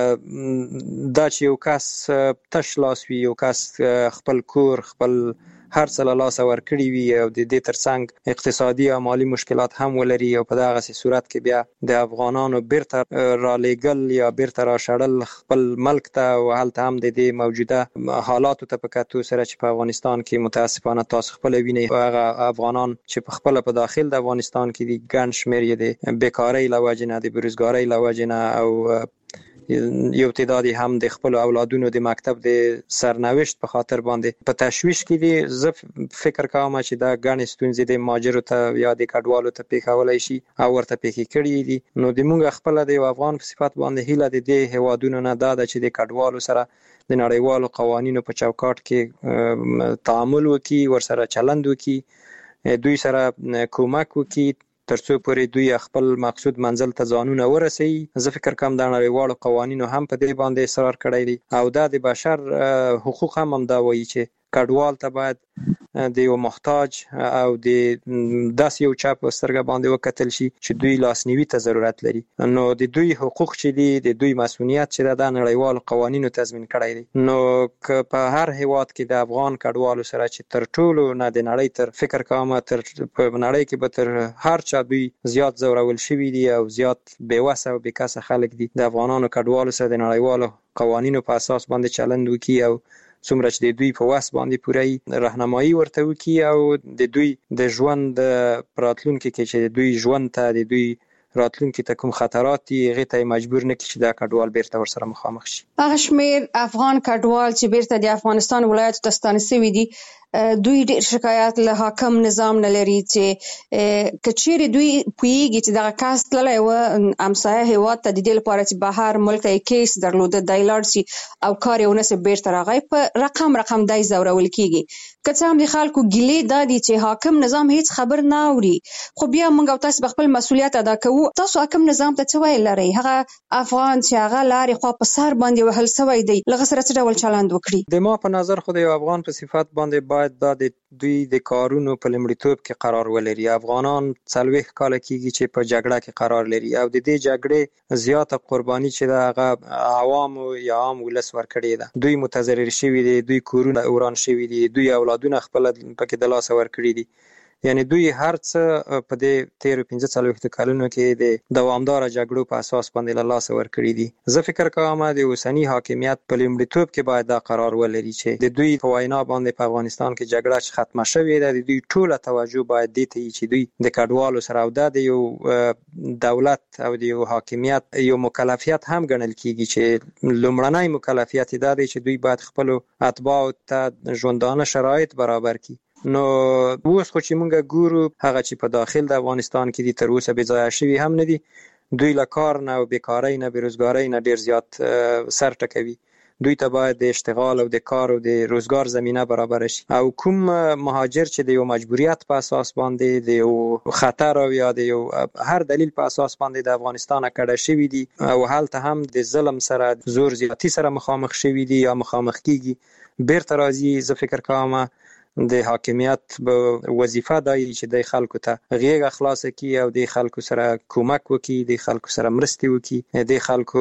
دا چې یو کس تش لاس وي، یو کس خپل کور خپل هر څه له لاسه ورکړي وي او د دې ترڅنګ اقتصادي او مالي مشکلات هم ولري او په دغسې صورت کې بیا د افغانانو بیرته رالیږل یا بیرته راشړل خپل ملک ته او هلته هم د دې موجوده حالاتو ته په کتو سره چې په افغانستان کې متاسفانه تاسو خپله وینئ هغه افغانان چې په خپله په داخل د افغانستان کې دي ګڼ شمېر یې د بیکارۍ له وجې نه، د بېروزګارۍ له وجې نه او یو تعداد هم د خپل اولادونو د مکتب د سرنوشت په خاطر باندې په تشویش کې دي. زه فکر کوم چې دا ګڼې ستونزې د مهاجرو ته یا د کډوالو ته پیښولی شي او ورته پیښې کړي دي. نو د موږ خپله د یو افغان په صفت باندې هیله د دې هیوادونو نه دا ده چې د کډوالو سره د نړیوالو قوانینو په چوکاټ کې تعامل وکړي، ورسره چلند وکړي، دوی سره کومک وکړي ترڅو پورې دوی خپل مقصود منزل ته ځانونه ورسوي. زه فکر کوم د نړیوالو قوانینو هم په دې باندې اصرار کړی دی او دا د بشر حقوق هم همدا وایي چې کډوال ته باید د یو محتاج او د داسې یو چا په سترګه باندې وکتل شي چې دوی لاسنیوي ته ضرورت لري. نو د دوی حقوق چې دي، د دوی مسؤلیت چې ده، د نړیوالو قوانینو تضمین کړی دی. نو که په هر هیواد کې د افغان کډوالو سره چې تر ټولو نه د نړۍ تر فکر کوم تر په نړۍ کې به تر هر چا دوی زیات ځورول شوي دي او زیات بېوسه او بېکسه خلک دي، د افغانانو کډوالو سره د نړیوالو قوانینو په اساس باندې چلند وکړي او څومره چې د دوی په وس باندې پوره راهنمایي ورته وکړي او د دوی د ژوند په راتلونکي کې چې د دوی ژوند ته د دوی راتلونکي ته کوم خطرات دي هغې ته مجبور نه کړي چې دا کډوال بیرته ورسره مخامخ شي. هغه شمېر افغان کډوال چې بیرته د افغانستان ولایاتو ته ستانه شوي دي دوی ډېر شکایت له حاکم نظام نه لري چې که چیرې دوی پوهېږي چې دغه کس تللی و همسایه هېواد ته د دې لپاره چې بهر ملک ته یې کیس درلوده، دی لاړ شي او کار یې ونه شي بیرته راغی، په رقم رقم دی ځورول کېږي. که څه هم د خلکو ګیلې دا دي چې حاکم نظام هیڅ خبر نه اوري، خو بیا موږ او تاسو به خپل مسؤلیت ادا کوو. تاسو حاکم نظام ته څه ویل لرئ؟ هغه افغان چې هغه لارې خوا په سر باندې وهل شوی دی، له هغه سره څه ډول چلند وکړي؟ د ما په نظر خو د یو افغان په صفت باندې باید دا د دوی د کارونو په لومړیتوب کې قرار ولري. افغانان څلوېښت کاله کېږي چې په جګړه کې قرار لري او د دې جګړې زیاته قرباني چې ده هغه عوامو یا عام ولس ورکړې ده. دوی متضرر شوي دي، دوی کورونه وران شوي دي، دوی اولادونه خپله پکې د لاسه ورکړي دي. یعنی دوی هر څه په دې تیرو پنځه څلوېښتو کلونو کې د دوامداره جګړو په اساس باندې له لاسه ورکړي دي. زه فکر کوم د اوسني حاکمیت په لومړیتوب کې باید دا قرار ولري چې د دوی په وینا باندې په افغانستان کې جګړه چې ختمه شوې ده، د دوی ټوله توجه باید دې ته وي چې دوی د کډوالو سره او دا د یو دولت او د یو حاکمیت یو مکلفیت هم ګڼل کېږي چې لومړنی مکلفیت دا دی چې دوی باید خپلو اتباعو ته ژوندانه شرایط برابر کړي. نو اوس خو چې مونږ ګورو هغه چې په داخل د افغانستان کې دي تر اوسه بې ځایه شوي هم نه دي. دوی له کار نه او بیکارۍ نه بېروزګارۍ نه ډېر زیات سر ټکوي. دوی ته باید د اشتغال او د کار او د روزګار زمینه برابر شي. او کوم مهاجر چې د یو مجبوریت په اساس باندې د یو خطر او یا د یو هر دلیل په اساس باندې د افغانستان کډه شوی دي او هلته هم د ظلم سره زور زیاتی سره مخامخ شوی دي یا مخامخ کیږي، بیرته راځي. زه فکر کوم د حاکمیت به وظیفه دی چې د خلکو ته غیږ خلاص کړي او د خلکو سره کومک وکړي، د خلکو سره مرستې وکړي، د خلکو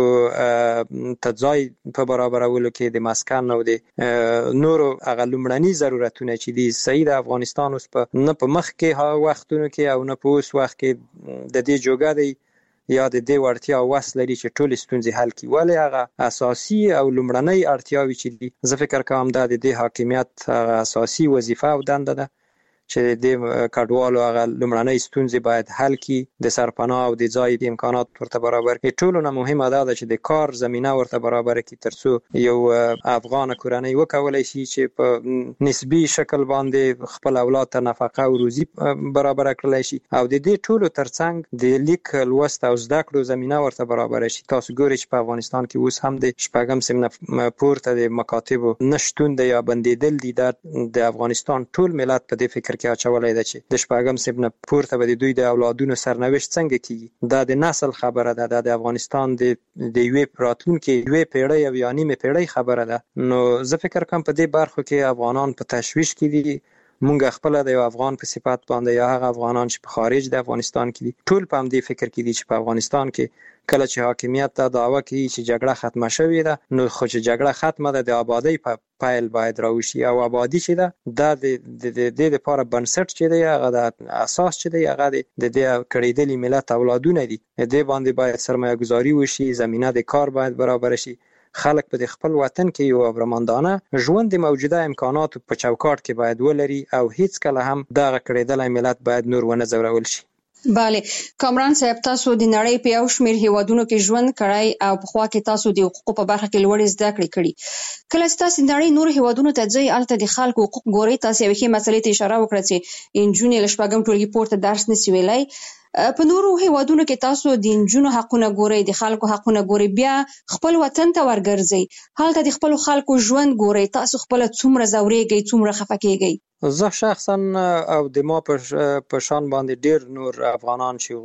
ته ځای په برابرولو کې د مسکن او د نورو هغه لومړني ضرورتونه چې دي صحیح د افغانستان اوس په نه په مخ کې وختونو کې او نه په اوس وخت کې د دې جوګه دی یا د دې وړتیا او وس لري چې ټول ستونزې حل کړي. ولې هغه اساسي او لومړنۍ اړتیاوې چې دي زه فکر کوم دا د دې حاکمیت اساسي وظیفه او دنده ده چې د کډوالو هغه لومړنۍ ستونزې باید حل کړي، د سرپناه او د ځای د امکانات ورته برابر کړي. ټولو نه مهمه دا ده چې د کار زمینه ورته برابر کړي ترڅو یو افغان کورنۍ وکولای شي چې په نسبي شکل باندې خپل اولاد ته نفقه او روزي برابر کړلی شي او د دې ټولو ترڅنګ د لیک لوست او زده کړو زمینه ورته برابر شي. تاسو ګورئ چې په افغانستان کې اوس هم د شپږم سمنه پورته د مکاتبو نشتون دی یا بندیدل دي. د افغانستان ټول ملت په دې فکر کې اچولای دی چې د شپږم سمنه پورته به د دوی د اولادونو سرنوشت څنګه کیږي. دا د نسل خبره ده، د افغانستان د د یوې راتلونکي یوې پیړۍ او یا نیمه پیړۍ خبره ده. نو زه فکر کوم په دې برخو کې افغانان په تشویش کې دي. مونږ خپل د یو افغان په صفت باندې یا هغه افغانان چې په خارج د افغانستان کې دي ټول په همدې فکر کې دي چې په افغانستان کې کله چې حاکمیت ته دعوه کوي چې جګړه ختمه شوې ده، نو خو چې جګړه ختمه ده د آبادی په پایل باید راوشي او آبادی چې ده دا د دې لپاره بنسټ چې دی هغه د اساس چې دی هغه د دې کړیدلي ملت اولادونه دي. دې باندې باید سرمایه گذاري وشي، زمینه د کار باید برابر شي، خلک په خپل وطن کې یو ابرمندانه ژوند د موجوده امکاناتو په چوکاټ کې باید ولري او هیڅ کله هم دغه کړیدلي ملت باید نور ونه ځورول شي. بله کامران صاحب، تاسو د نړۍ په یو شمېر هیوادونو کې ژوند کړی او په خوا کې تاسو د حقوقو په برخه کې لوړې زده کړې کړي. کله چې تاسو د نړۍ نور هیوادونو ته ځئ هلته د خلکو حقوق ګورئ، تاسو یوې ښې مسلې ته اشاره وکړه چې نجونې له شپږم ټولګي پورته درس نشي ویلی. په نورو هیوادونو کې تاسو د نجونو حقونه ګورئ، د خلکو حقونه ګورئ، بیا خپل وطن ته ورګرځئ، هلته د خپل خلکو ژوند ګورئ، تاسو خپل څومره ځورېږئ، څومره خفه کېږئ؟ زه شخصا او د ما په شان باندې ډیر نور افغانان چې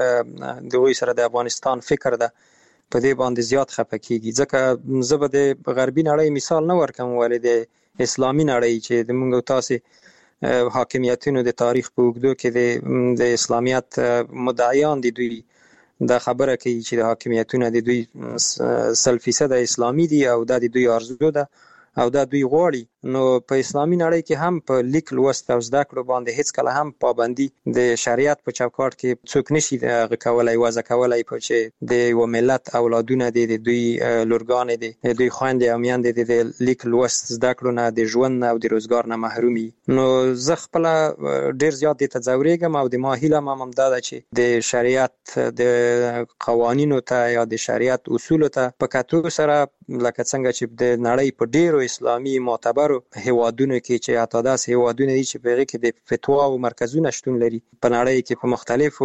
غوي د غوي سره د افغانستان فکر ده په دې باندې زیات خفه کیږي، ځکه زه به د غربي نړۍ مثال نه ورکوم ولې د اسلامي نړۍ چې د موږ تاسو حاکمیتونو د تاریخ په اوږدو کې د اسلامیت مدعیان دي دوی دا خبره کوي چې د حاکمیتونو د دوی سل فیصد اسلامي دي او دا د دوی ارزو ده او دا دوی غواړي. نو په اسلامي نړۍ کې هم په لیک لوست او زده کړو باندې هیڅ کله هم پابندي د شریعت په چوکاټ کې څوک نشي دغه کولای وضع کولای په چې د یو ملت اولادونه دي د دوی لورګان دي د دوی خويندې او میندې د لیک لوست زده کړو نه د ژوند او د روزګار نه محرومي. نو زه خپل ډیر زیات د تزورېږم او د ما هیله مم دا ده چې د شریعت د قوانینو ته یا د شریعت اصول ته په کتو سره لکه څنګه چې د نړۍ په ډیرو اسلامي معتبر هیوادونو کې چې حتی داسې هیوادونه دي چې په هغه کې د فتوا او مرکزونه شتون لري په نړۍ کې په مختلفو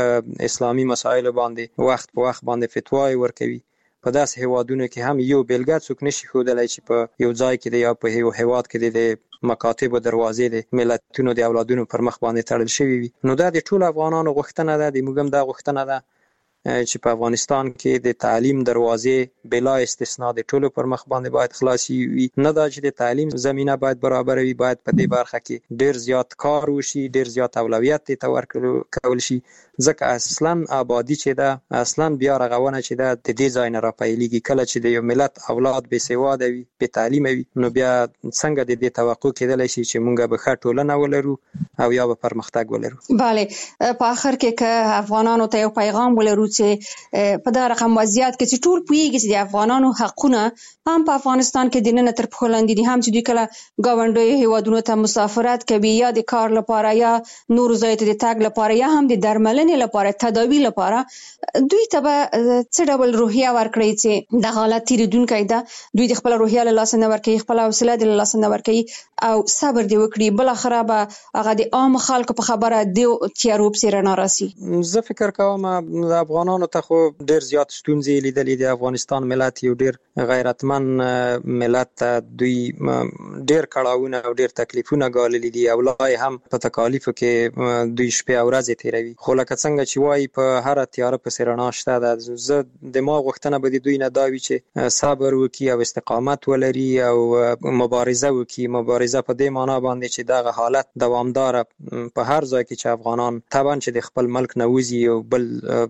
اسلامي مسایلو باندې وخت په وخت باندې فتواوې ورکوي. په داسې هیوادونو کې هم یو بیلګه څوک نشي ښودلی چې په یو ځای کې دی یا په یو هیواد کې د مکاتبو دروازې د ملتونو د اولادونو پر مخ باندې تړل شوي وي. نو دا د ټولو افغانانو غوښتنه ده، د موږ هم دا غوښتنه ده چې په افغانستان کې د تعلیم دروازې بلا استثناء د ټولو پر مخ باندې باید خلاصي وي. نه دا چې د تعلیم زمینه باید برابر وي، باید په دې برخه کې ډیر زیات کار وشي، ډیر زیات اولویت ته ورکول شي، ځکه اصلا آبادی چې ده اصلا بیا رغونه چې ده د دې ځای نه راپیلېږي. کله چې د یو ملت اولاد بې سواده وي، بې تعلیمه وي، نو بیا څنګه د دې توقع کېدلی شي چې موږ به ښه ټولنه ولرو او یا به پرمختګ ولرو. بله په آخر کې که افغانانو ته یو پیغام ولرو چې په دا رقم وضعیت کې چې ټول پوهیږي چې د افغانانو حقونه هم په افغانستان کې د نن تر پښو لاندې دي، هم چې دوی کله ګاونډیو هیوادونو ته مسافرت کوي یا د کار لپاره یا نور ځای ته د تګ لپاره یا هم د درملنې لپاره تداوی لپاره، دوی ته به څه ډول روحیه ورکړي چې د حالت تیریدونکی ده، دوی د خپل روحیه له لاسه نه ورکوي، خپل حوصله د لاسه نه ورکوي او صبر دې وکړي، بل اخره به هغه د عام خلکو په خبره د تیارو پسې رڼا راسي. زه فکر کوم د افغان افغانانو ته خو ډیر زیات ستونزې لیدلې د افغانستان ملت یو ډیر غیرتمن ملت ته دوی ډیر کړهونه او ډیر تکلیفونه ګاللي دي او لای هم په تکالیفو کې دوی شپه او ورځ تیروي. خو لکه څنګه چې وایي په هر تیاره په رڼا شته ده. زه د ما غوښتنه به د دوی نه دا وي چې صبر وکړي او استقامت ولري او مبارزه وکړي. مبارزه په دې معنا باندې چې دغه حالت دوامدار په هر ځای کې چې افغانان طبعا چې د خپل ملک نه وځي او بل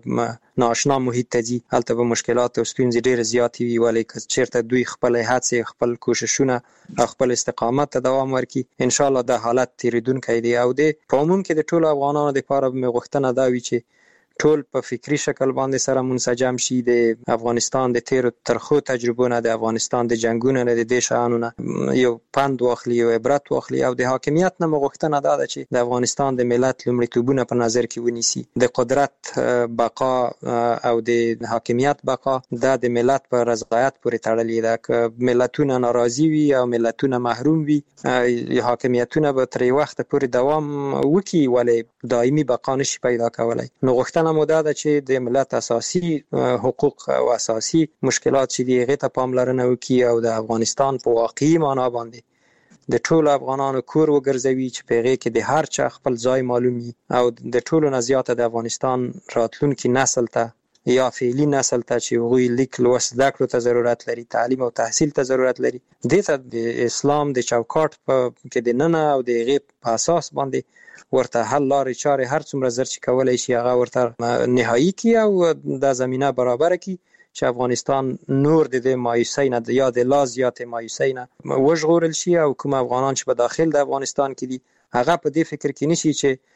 ناشنا محیط ته ځي هلته به مشکلات او ستونزې ډېرې زیاتې وي، ولې که چېرته دوی خپلې هڅې خپل کوششونه او خپل استقامت ته دوام ورکړي انشاءالله دا حالت تېرېدونکی دی. او د په عموم کې د ټولو افغانانو دپاره مې غوښتنه دا وي چې ټول په فکری شکل باندې سره منسجم شي، د افغانستان د تیرو ترخو تجربو نه، د افغانستان د جنگونو نه، د دې شیانو نه یو پند واخلي، یو عبرت واخلي او د حاکمیت نه مې غوښتنه دا ده چې د افغانستان د ملت لومړیتوبونه په نظر کې ونیسي. د قدرت بقا او د حاکمیت بقا دا د ملت په رضایت پورې تړلې ده. که ملتونه ناراضي وي او ملتونه محروم وي حاکمیتونه به تر وخت پورې دوام وکړي ولې دایمي بقا نشي پیدا کولای. نو غوښتنه مو دا ده چې د ملت اساسي حقوق او اساسي مشکلات چې دی هغې ته پاملرنه وکړي او د افغانستان په واقعي معنا باندې د ټولو افغانانو کور وګرځوي چې په هغې کې د هر چا خپل ځای معلوم وي او د ټولو نه زیاته د افغانستان راتلونکي نسل ته یا فعلي نسل ته چې هغوی لیک لوست زده کړو ته ضرورت لري، تعلیم او تحصیل ته ضرورت لري، دې ته د اسلام د چوکاټ په کې د ننه او د هغې په اساس باندې ورته حل لارې چارې هر څومره زر چې کولی شي هغه ورته نهایي کړي او دا زمینه برابره کړي چې افغانستان نور د دې مایوسۍ نه یا د لا زیاتې مایوسۍ نه وژغورل شي او کوم افغانان چې په داخل د افغانستان کې دي هغه په دې فکر کې نشي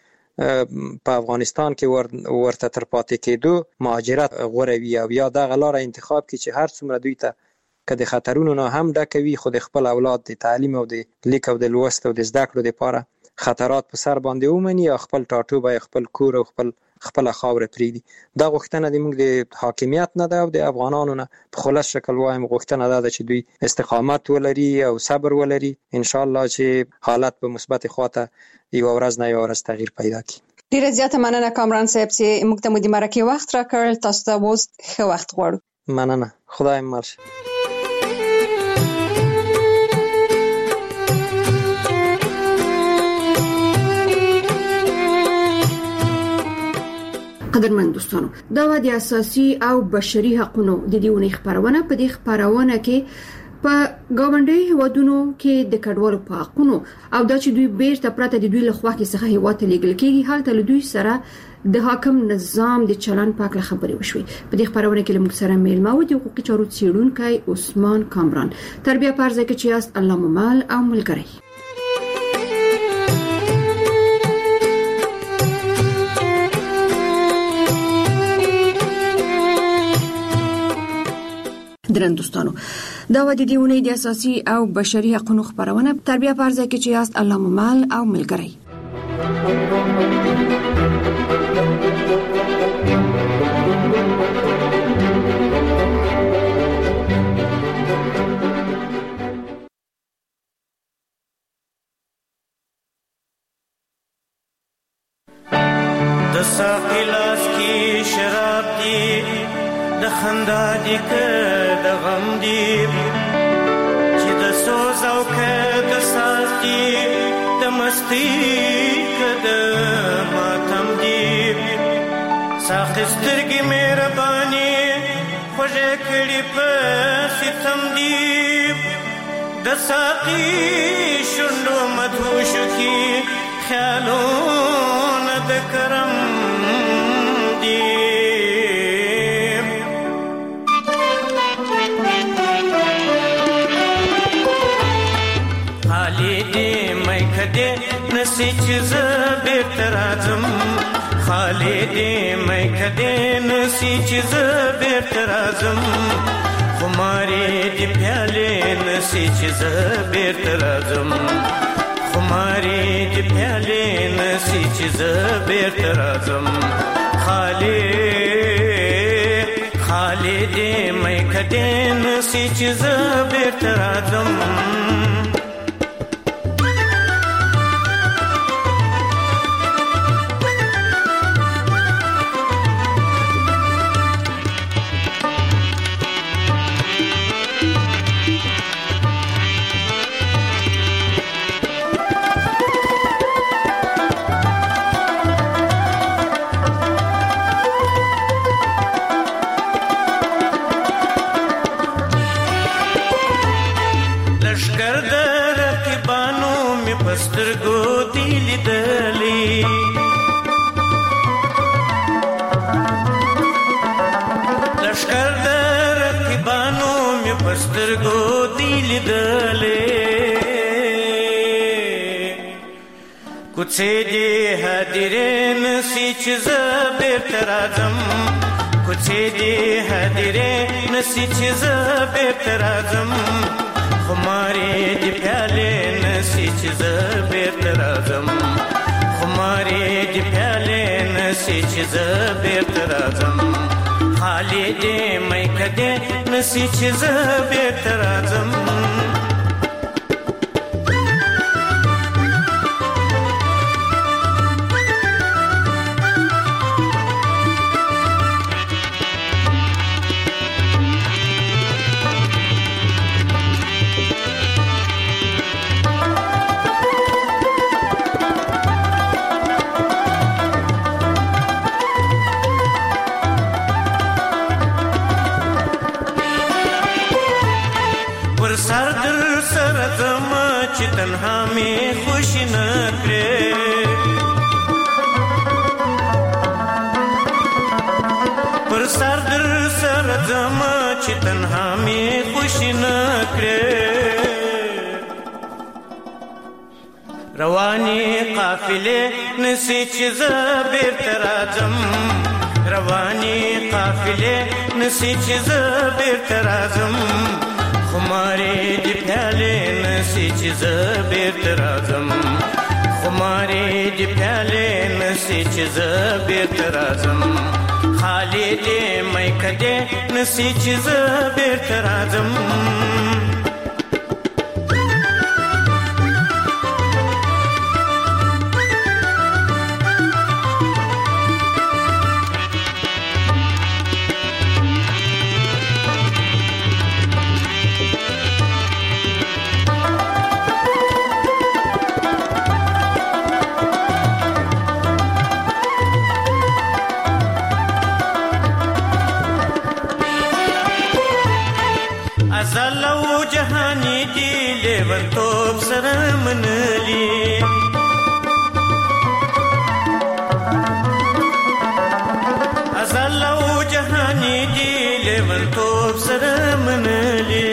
چې په افغانستان کې ورته تر پاتې کېدو مهاجرت غوره وي او یا دغه لاره انتخاب کړي چې هر څومره دوی ته که د خطرونو نه هم ډکه وي خو د خپل اولاد د تعلیم او د لیک او د لوست او د زده کړو دپاره خطرات په سر باندې ومني او خپل ټاټوبی خپل کور او خپل خپله خاوره پرېږدي. دا غوښتنه د موږ د حاکمیت نه ده او د افغانانو نه په خلاص شکل وایم غوښتنه دا ده چې دوی استقامت ولري او صبر ولري انشاءالله چې حالت په مثبت خواته یوه ورځ نه یوه ورځ تغییر پیدا کړي. ډېره زیاته مننه کامران صاحب چې موږ ته مو د مرکې وخت راکړ. تاسو ته اوس ښه وخت غواړو. مننه. خدای مل شه. قدرمن دوستانو، دا و د اساسي او بشري حقوقو د دیونی خبرونه. په دې خبرونه کې په ګاونډي هیوادونو کې د کډوالو په حقوقو او دا چې دوی بیرته پرته د دوی له خوا کې څخه هیواد ته لیږل کېږي حالت له دوی سره د حاکم نظام د چلن په اړه خبرې وشوي. په دې خبرونه کې موږ سره میلمه و د حقوقي چارو څېړونکی عثمان کامران. تربیه پرځه کې چې یاست الله ممال او ملګری. درن دوستانو، دا و د دیونی د اساسي او بشري حقوقو خبرونه. تربیه پرځه کې چې یاست الله ممال او ملګری. د ساقلاس کی شراب دی د خندا دی که د غم دی چې د سوز او که د ساز دی د مستی که د ماتم دی ساخت سترګې مهرباني خوږې کړي په ستم دی د ساقي شونډو مدهوشو کې خیالونه د کرم دی نسی چیز بیرته راځم خالدې مې کدې نسی چیز بیرته راځم خمارې دې پیالې نسی چیز بیرته راځم خمارې دې پیالې نسی چیز بیرته راځم خالدې خالدې مې کدې نسی چیز بیرته راځم پسترګو دی لیدلې لشکر در رقیبانو می پسترګو دی لیدلې کوڅې دې هدیرې نسی چې زه بیرته راځم کوڅې دې هدیرې نسی چې زه بیرته راځم خمارې دې پیالې نسی چې زه بیرته راځم خمارې دې پیالې نسی چې زه بیرته راځم خالي دې میکه دې نسی چې زه بیرته راځم تنها می خوش نکړې پر سر در سر زما چې تنها می خوش نکړې رواني قافلې نسی چې زه بیرته راځم رواني قافلې نسی چې زه بیرته راځم خمارې دې پیالې نسی چې زه بیرته راځم خمارې دې پیالې نسی چې زه بیرته راځم خالي دې میکه دې نسی چې زه بیرته راځم ازلو جهانی دی لیون توب سره منلی ازلو جهانی دی لیون توب سره منلی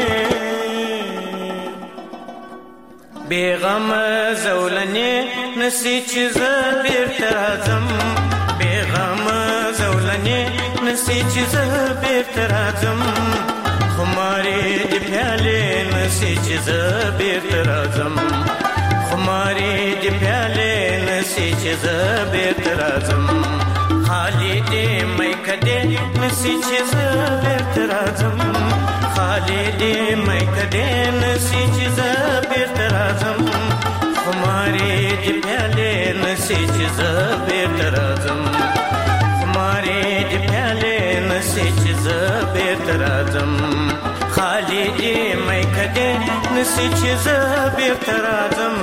بیغم زولنی نسی چې زه بیرته راځم بیغم زولنی نسی چې زه بیرته راځم خمارې دې پیالې نسی چې زه بیرته راځم خمارې دې پیالې نسی چې زه بیرته راځم خالي دې میکه دې نسی چې زه بیرته راځم خالي دې میکه دې نسی چې زه بیرته راځم خمارې دې پیالې نسی چې زه بیرته راځم خمارې دې پیالې نسی چې زه بیرته راځم خالي دې میکه دې نسی چې زه بیرته راځم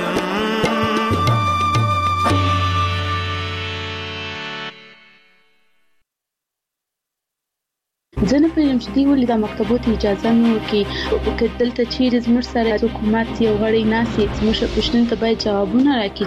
زه نه پوهېږم چې دوی ولې دا مکتبو ته اجازه نه ورکوي که دلته چیرې زموږ سره حکومت یو غړی ناست وي زموږ پوښتنو ته باید جوابونه راکړي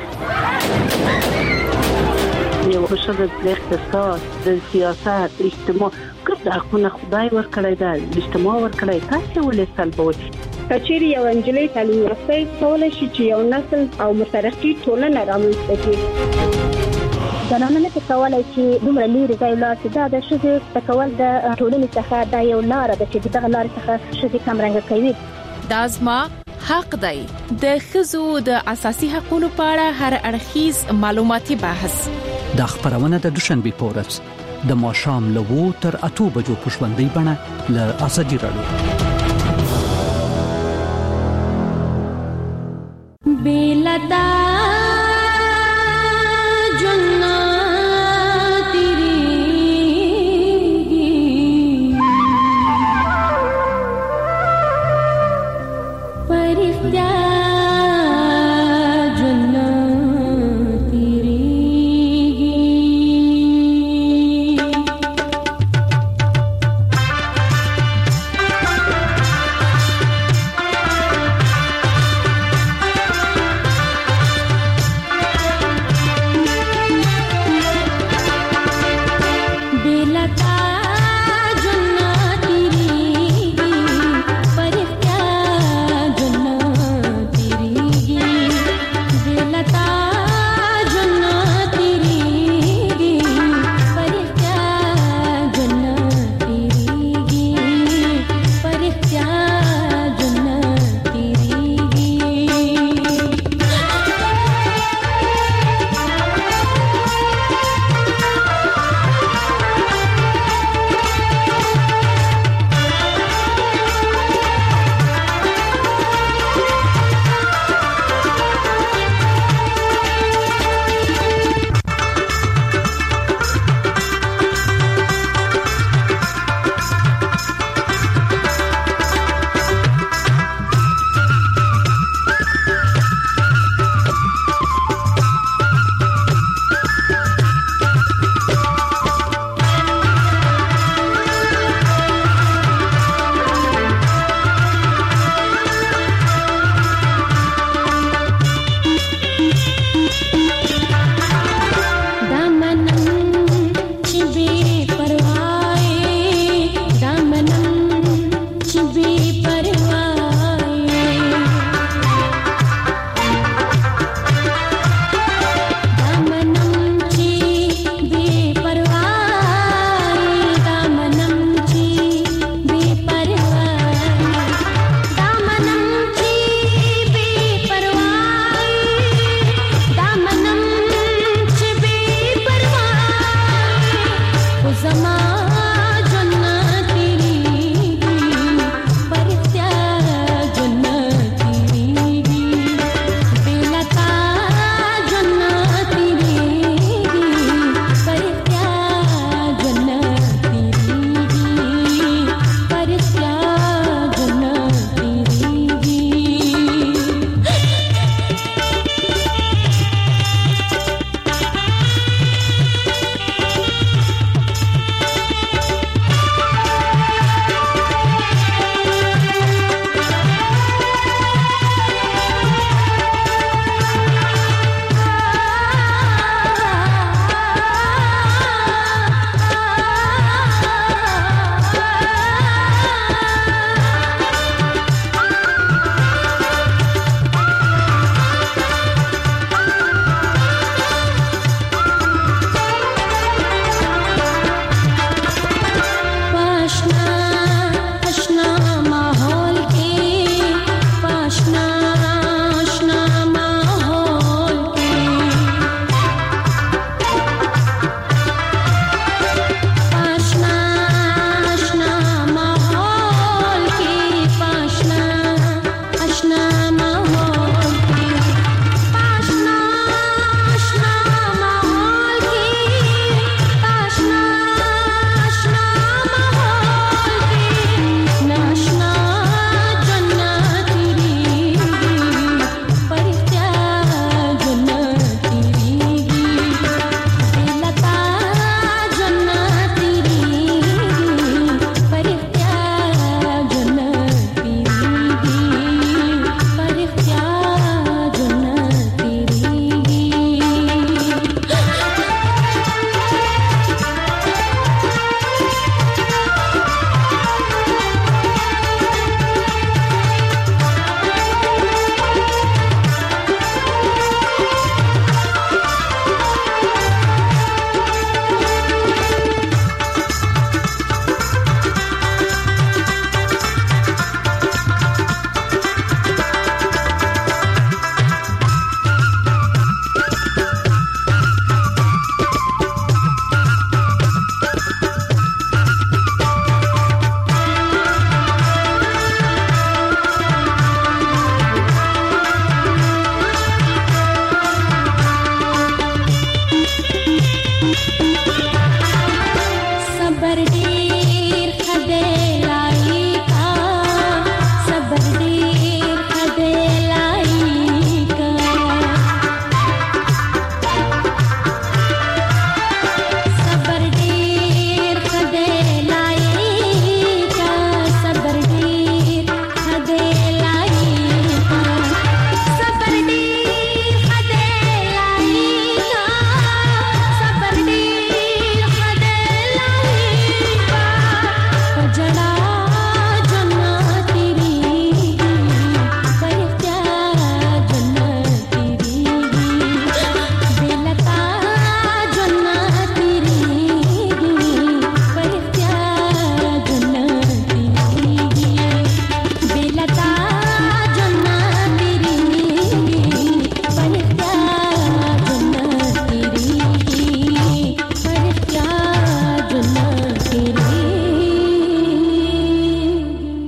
یو ښځه د اقتصاد د سیاست د اجتماع کوم د حقونه خدای ورکړی ده اجتماع ورکړی تاسې ولې سلبوئ که چیرې یو نجلۍ تعلیم یافته وي کولی شي چې یو نسل او مترقي ټولنه رامنځته کړي زنانه نه کولای چې دومره لري ځای لاس دا د ښځې تکول د ټولنې څخه دا یو لار ده چې دغه لار څخه ښځې کم رنګ کوي دا زما حق دی د ښځو د اساسي حقوقو په اړه هر اړخیز معلوماتي بحث د خبرونه د دوشنبه پورز د ماښام لوو تر اته بجو پښوندې بڼه ل ازادي رادیو بیلتا Yeah.